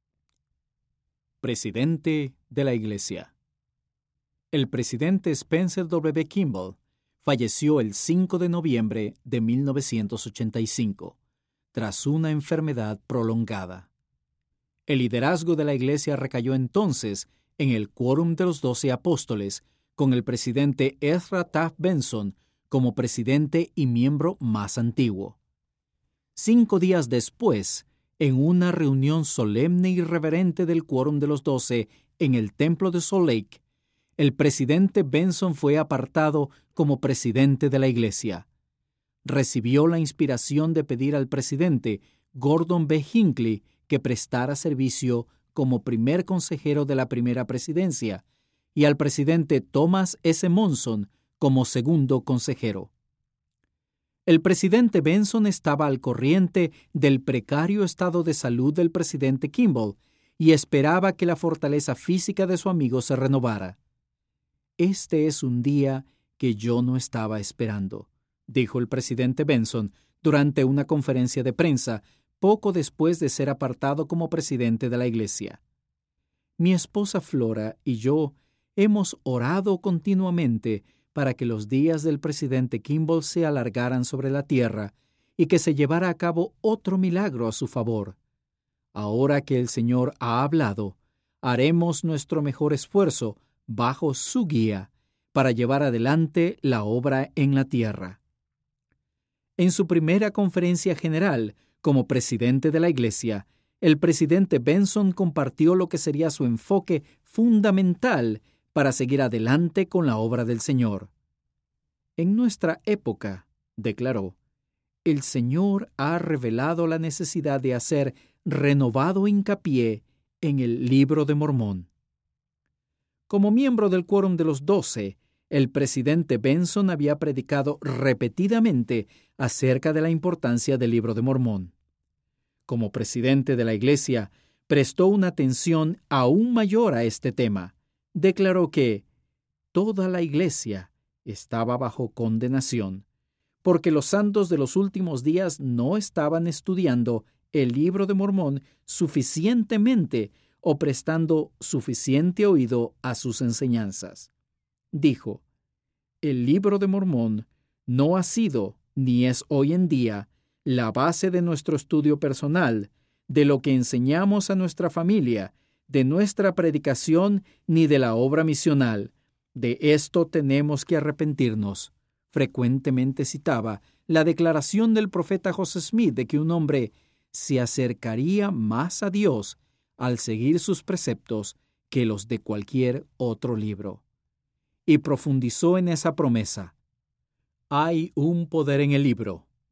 Presidente de la Iglesia. El presidente Spencer W. Kimball falleció el 5 de noviembre de 1985, tras una enfermedad prolongada. El liderazgo de la Iglesia recayó entonces en el quórum de los 12 apóstoles, con el presidente Ezra Taft Benson como presidente y miembro más antiguo. 5 días después, en una reunión solemne y reverente del quórum de los 12 en el templo de Salt Lake, el presidente Benson fue apartado como presidente de la Iglesia. Recibió la inspiración de pedir al presidente Gordon B. Hinckley que prestara servicio como primer consejero de la primera presidencia y al presidente Thomas S. Monson como segundo consejero. El presidente Benson estaba al corriente del precario estado de salud del presidente Kimball y esperaba que la fortaleza física de su amigo se renovara. «Este es un día que yo no estaba esperando», dijo el presidente Benson durante una conferencia de prensa poco después de ser apartado como presidente de la Iglesia. «Mi esposa Flora y yo hemos orado continuamente para que los días del presidente Kimball se alargaran sobre la tierra y que se llevara a cabo otro milagro a su favor. Ahora que el Señor ha hablado, haremos nuestro mejor esfuerzo bajo su guía para llevar adelante la obra en la tierra». En su primera conferencia general como presidente de la Iglesia, el presidente Benson compartió lo que sería su enfoque fundamental para seguir adelante con la obra del Señor. «En nuestra época», declaró, «el Señor ha revelado la necesidad de hacer renovado hincapié en el Libro de Mormón». Como miembro del quórum de los 12, el presidente Benson había predicado repetidamente acerca de la importancia del Libro de Mormón. Como presidente de la Iglesia, prestó una atención aún mayor a este tema. Declaró que toda la Iglesia estaba bajo condenación, porque los santos de los últimos días no estaban estudiando el Libro de Mormón suficientemente o prestando suficiente oído a sus enseñanzas. Dijo: «El Libro de Mormón no ha sido, ni es hoy en día, la base de nuestro estudio personal, de lo que enseñamos a nuestra familia, de nuestra predicación, ni de la obra misional. De esto tenemos que arrepentirnos». Frecuentemente citaba la declaración del profeta José Smith de que un hombre se acercaría más a Dios al seguir sus preceptos que los de cualquier otro libro. Y profundizó en esa promesa: «Hay un poder en el libro»,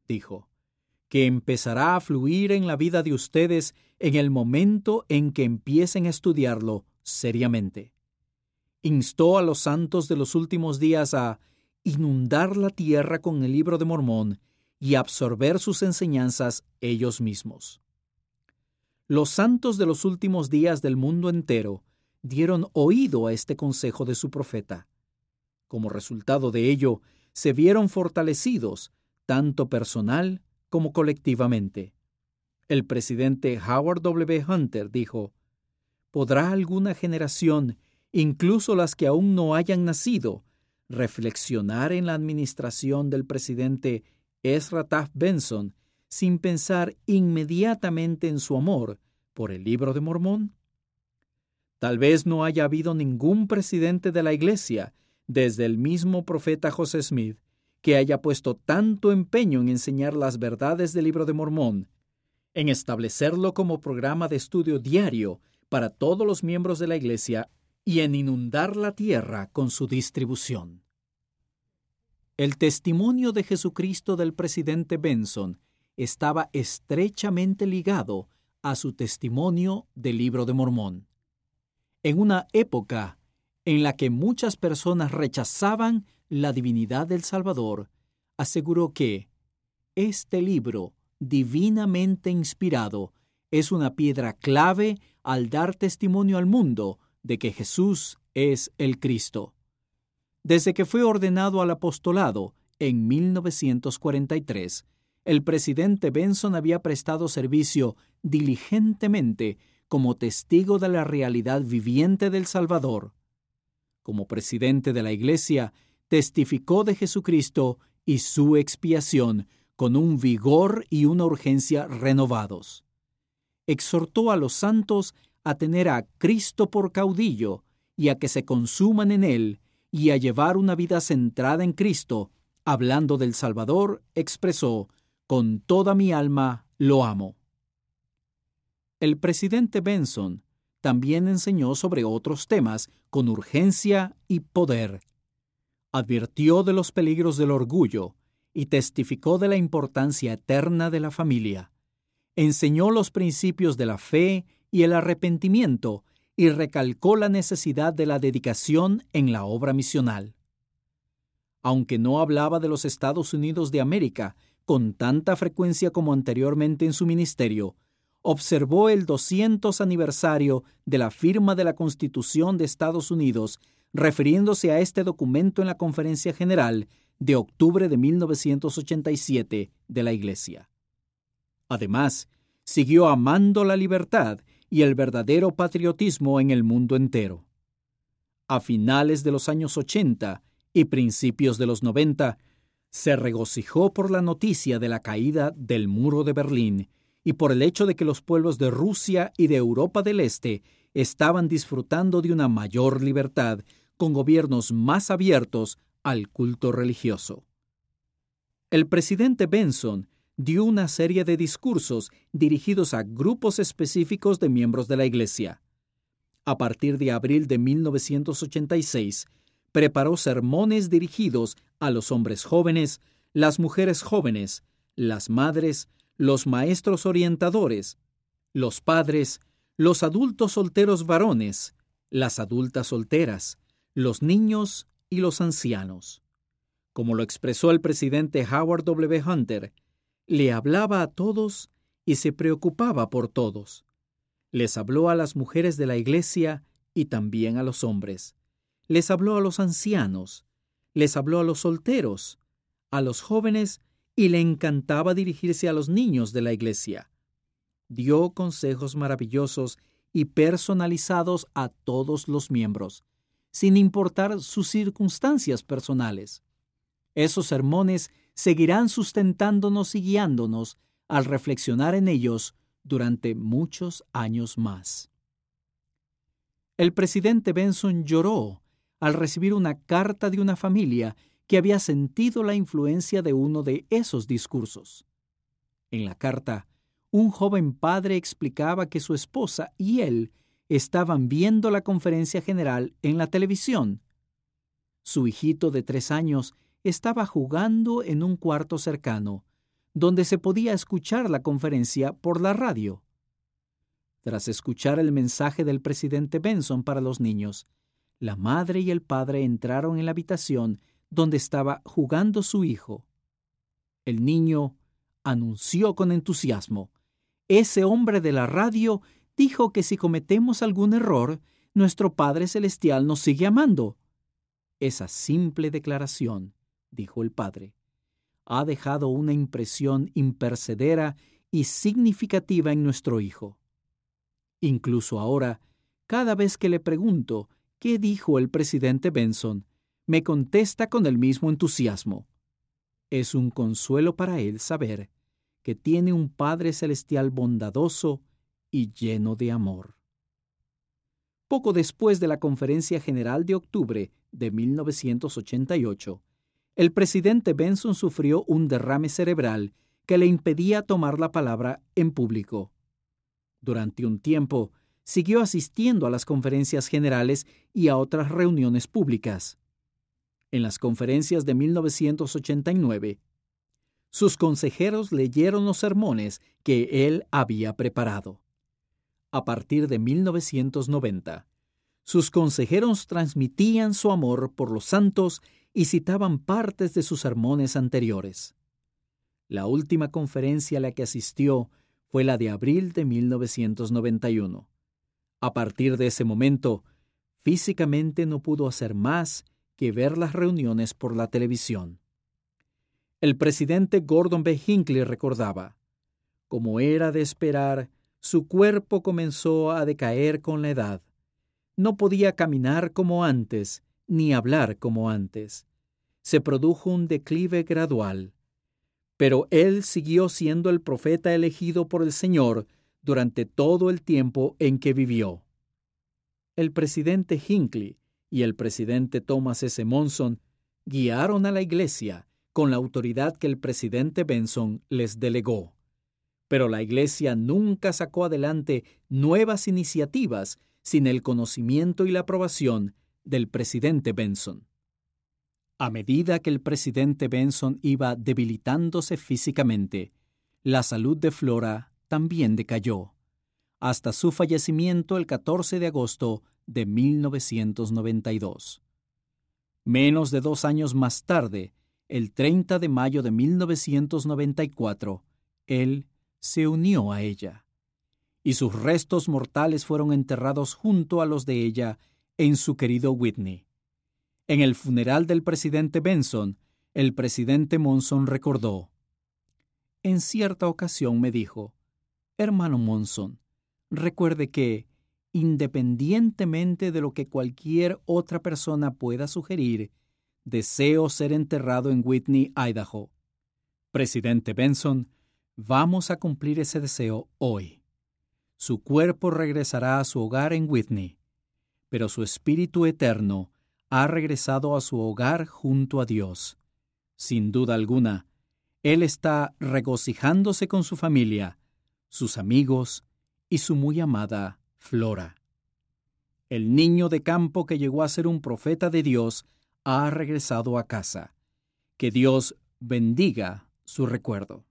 dijo, que empezará a fluir en la vida de ustedes en el momento en que empiecen a estudiarlo seriamente. Instó a los santos de los últimos días a inundar la tierra con el Libro de Mormón y absorber sus enseñanzas ellos mismos. Los santos de los últimos días del mundo entero dieron oído a este consejo de su profeta. Como resultado de ello, se vieron fortalecidos, tanto personal como colectivamente. El presidente Howard W. Hunter dijo: ¿podrá alguna generación, incluso las que aún no hayan nacido, reflexionar en la administración del presidente Ezra Taft Benson sin pensar inmediatamente en su amor por el Libro de Mormón? Tal vez no haya habido ningún presidente de la Iglesia, desde el mismo profeta José Smith, que haya puesto tanto empeño en enseñar las verdades del Libro de Mormón, en establecerlo como programa de estudio diario para todos los miembros de la Iglesia y en inundar la tierra con su distribución. El testimonio de Jesucristo del presidente Benson estaba estrechamente ligado a su testimonio del Libro de Mormón. En una época en la que muchas personas rechazaban la divinidad del Salvador, aseguró que este libro, divinamente inspirado, es una piedra clave al dar testimonio al mundo de que Jesús es el Cristo. Desde que fue ordenado al apostolado en 1943, el presidente Benson había prestado servicio diligentemente como testigo de la realidad viviente del Salvador. Como presidente de la Iglesia, testificó de Jesucristo y su expiación con un vigor y una urgencia renovados. Exhortó a los santos a tener a Cristo por caudillo y a que se consuman en Él, y a llevar una vida centrada en Cristo. Hablando del Salvador, expresó: «Con toda mi alma lo amo». El presidente Benson también enseñó sobre otros temas con urgencia y poder. Advirtió de los peligros del orgullo y testificó de la importancia eterna de la familia. Enseñó los principios de la fe y el arrepentimiento y recalcó la necesidad de la dedicación en la obra misional. Aunque no hablaba de los Estados Unidos de América con tanta frecuencia como anteriormente en su ministerio, observó el 200 aniversario de la firma de la Constitución de Estados Unidos, refiriéndose a este documento en la Conferencia General de octubre de 1987 de la Iglesia. Además, siguió amando la libertad y el verdadero patriotismo en el mundo entero. A finales de los años 80 y principios de los 90, se regocijó por la noticia de la caída del muro de Berlín y por el hecho de que los pueblos de Rusia y de Europa del Este estaban disfrutando de una mayor libertad, con gobiernos más abiertos al culto religioso. El presidente Benson dio una serie de discursos dirigidos a grupos específicos de miembros de la Iglesia. A partir de abril de 1986, preparó sermones dirigidos a los hombres jóvenes, las mujeres jóvenes, las madres, los maestros orientadores, los padres, los adultos solteros varones, las adultas solteras, los niños y los ancianos. Como lo expresó el presidente Howard W. Hunter, le hablaba a todos y se preocupaba por todos. Les habló a las mujeres de la Iglesia y también a los hombres. Les habló a los ancianos, les habló a los solteros, a los jóvenes, y le encantaba dirigirse a los niños de la Iglesia. Dio consejos maravillosos y personalizados a todos los miembros, sin importar sus circunstancias personales. Esos sermones seguirán sustentándonos y guiándonos al reflexionar en ellos durante muchos años más. El presidente Benson lloró al recibir una carta de una familia que había sentido la influencia de uno de esos discursos. En la carta, un joven padre explicaba que su esposa y él estaban viendo la conferencia general en la televisión. Su hijito de 3 años estaba jugando en un cuarto cercano, donde se podía escuchar la conferencia por la radio. Tras escuchar el mensaje del presidente Benson para los niños, la madre y el padre entraron en la habitación donde estaba jugando su hijo. El niño anunció con entusiasmo: «Ese hombre de la radio dijo que si cometemos algún error, nuestro Padre Celestial nos sigue amando». Esa simple declaración, dijo el padre, ha dejado una impresión imperecedera y significativa en nuestro hijo. Incluso ahora, cada vez que le pregunto qué dijo el presidente Benson, me contesta con el mismo entusiasmo. Es un consuelo para él saber que tiene un Padre Celestial bondadoso y lleno de amor. Poco después de la Conferencia General de octubre de 1988, el presidente Benson sufrió un derrame cerebral que le impedía tomar la palabra en público. Durante un tiempo, siguió asistiendo a las conferencias generales y a otras reuniones públicas. En las conferencias de 1989, sus consejeros leyeron los sermones que él había preparado. A partir de 1990, sus consejeros transmitían su amor por los santos y citaban partes de sus sermones anteriores. La última conferencia a la que asistió fue la de abril de 1991. A partir de ese momento, físicamente no pudo hacer más que ver las reuniones por la televisión. El presidente Gordon B. Hinckley recordaba: «Como era de esperar, su cuerpo comenzó a decaer con la edad. No podía caminar como antes, ni hablar como antes. Se produjo un declive gradual. Pero él siguió siendo el profeta elegido por el Señor durante todo el tiempo en que vivió». El presidente Hinckley y el presidente Thomas S. Monson guiaron a la Iglesia con la autoridad que el presidente Benson les delegó. Pero la Iglesia nunca sacó adelante nuevas iniciativas sin el conocimiento y la aprobación del presidente Benson. A medida que el presidente Benson iba debilitándose físicamente, la salud de Flora también decayó, hasta su fallecimiento el 14 de agosto de 1992. Menos de 2 años más tarde, el 30 de mayo de 1994, él se unió a ella, y sus restos mortales fueron enterrados junto a los de ella en su querido Whitney. En el funeral del presidente Benson, el presidente Monson recordó: «En cierta ocasión me dijo: hermano Monson, recuerde que, independientemente de lo que cualquier otra persona pueda sugerir, deseo ser enterrado en Whitney, Idaho. Presidente Benson, vamos a cumplir ese deseo hoy. Su cuerpo regresará a su hogar en Whitney, pero su espíritu eterno ha regresado a su hogar junto a Dios. Sin duda alguna, él está regocijándose con su familia, sus amigos y su muy amada Flora. El niño de campo que llegó a ser un profeta de Dios ha regresado a casa. Que Dios bendiga su recuerdo».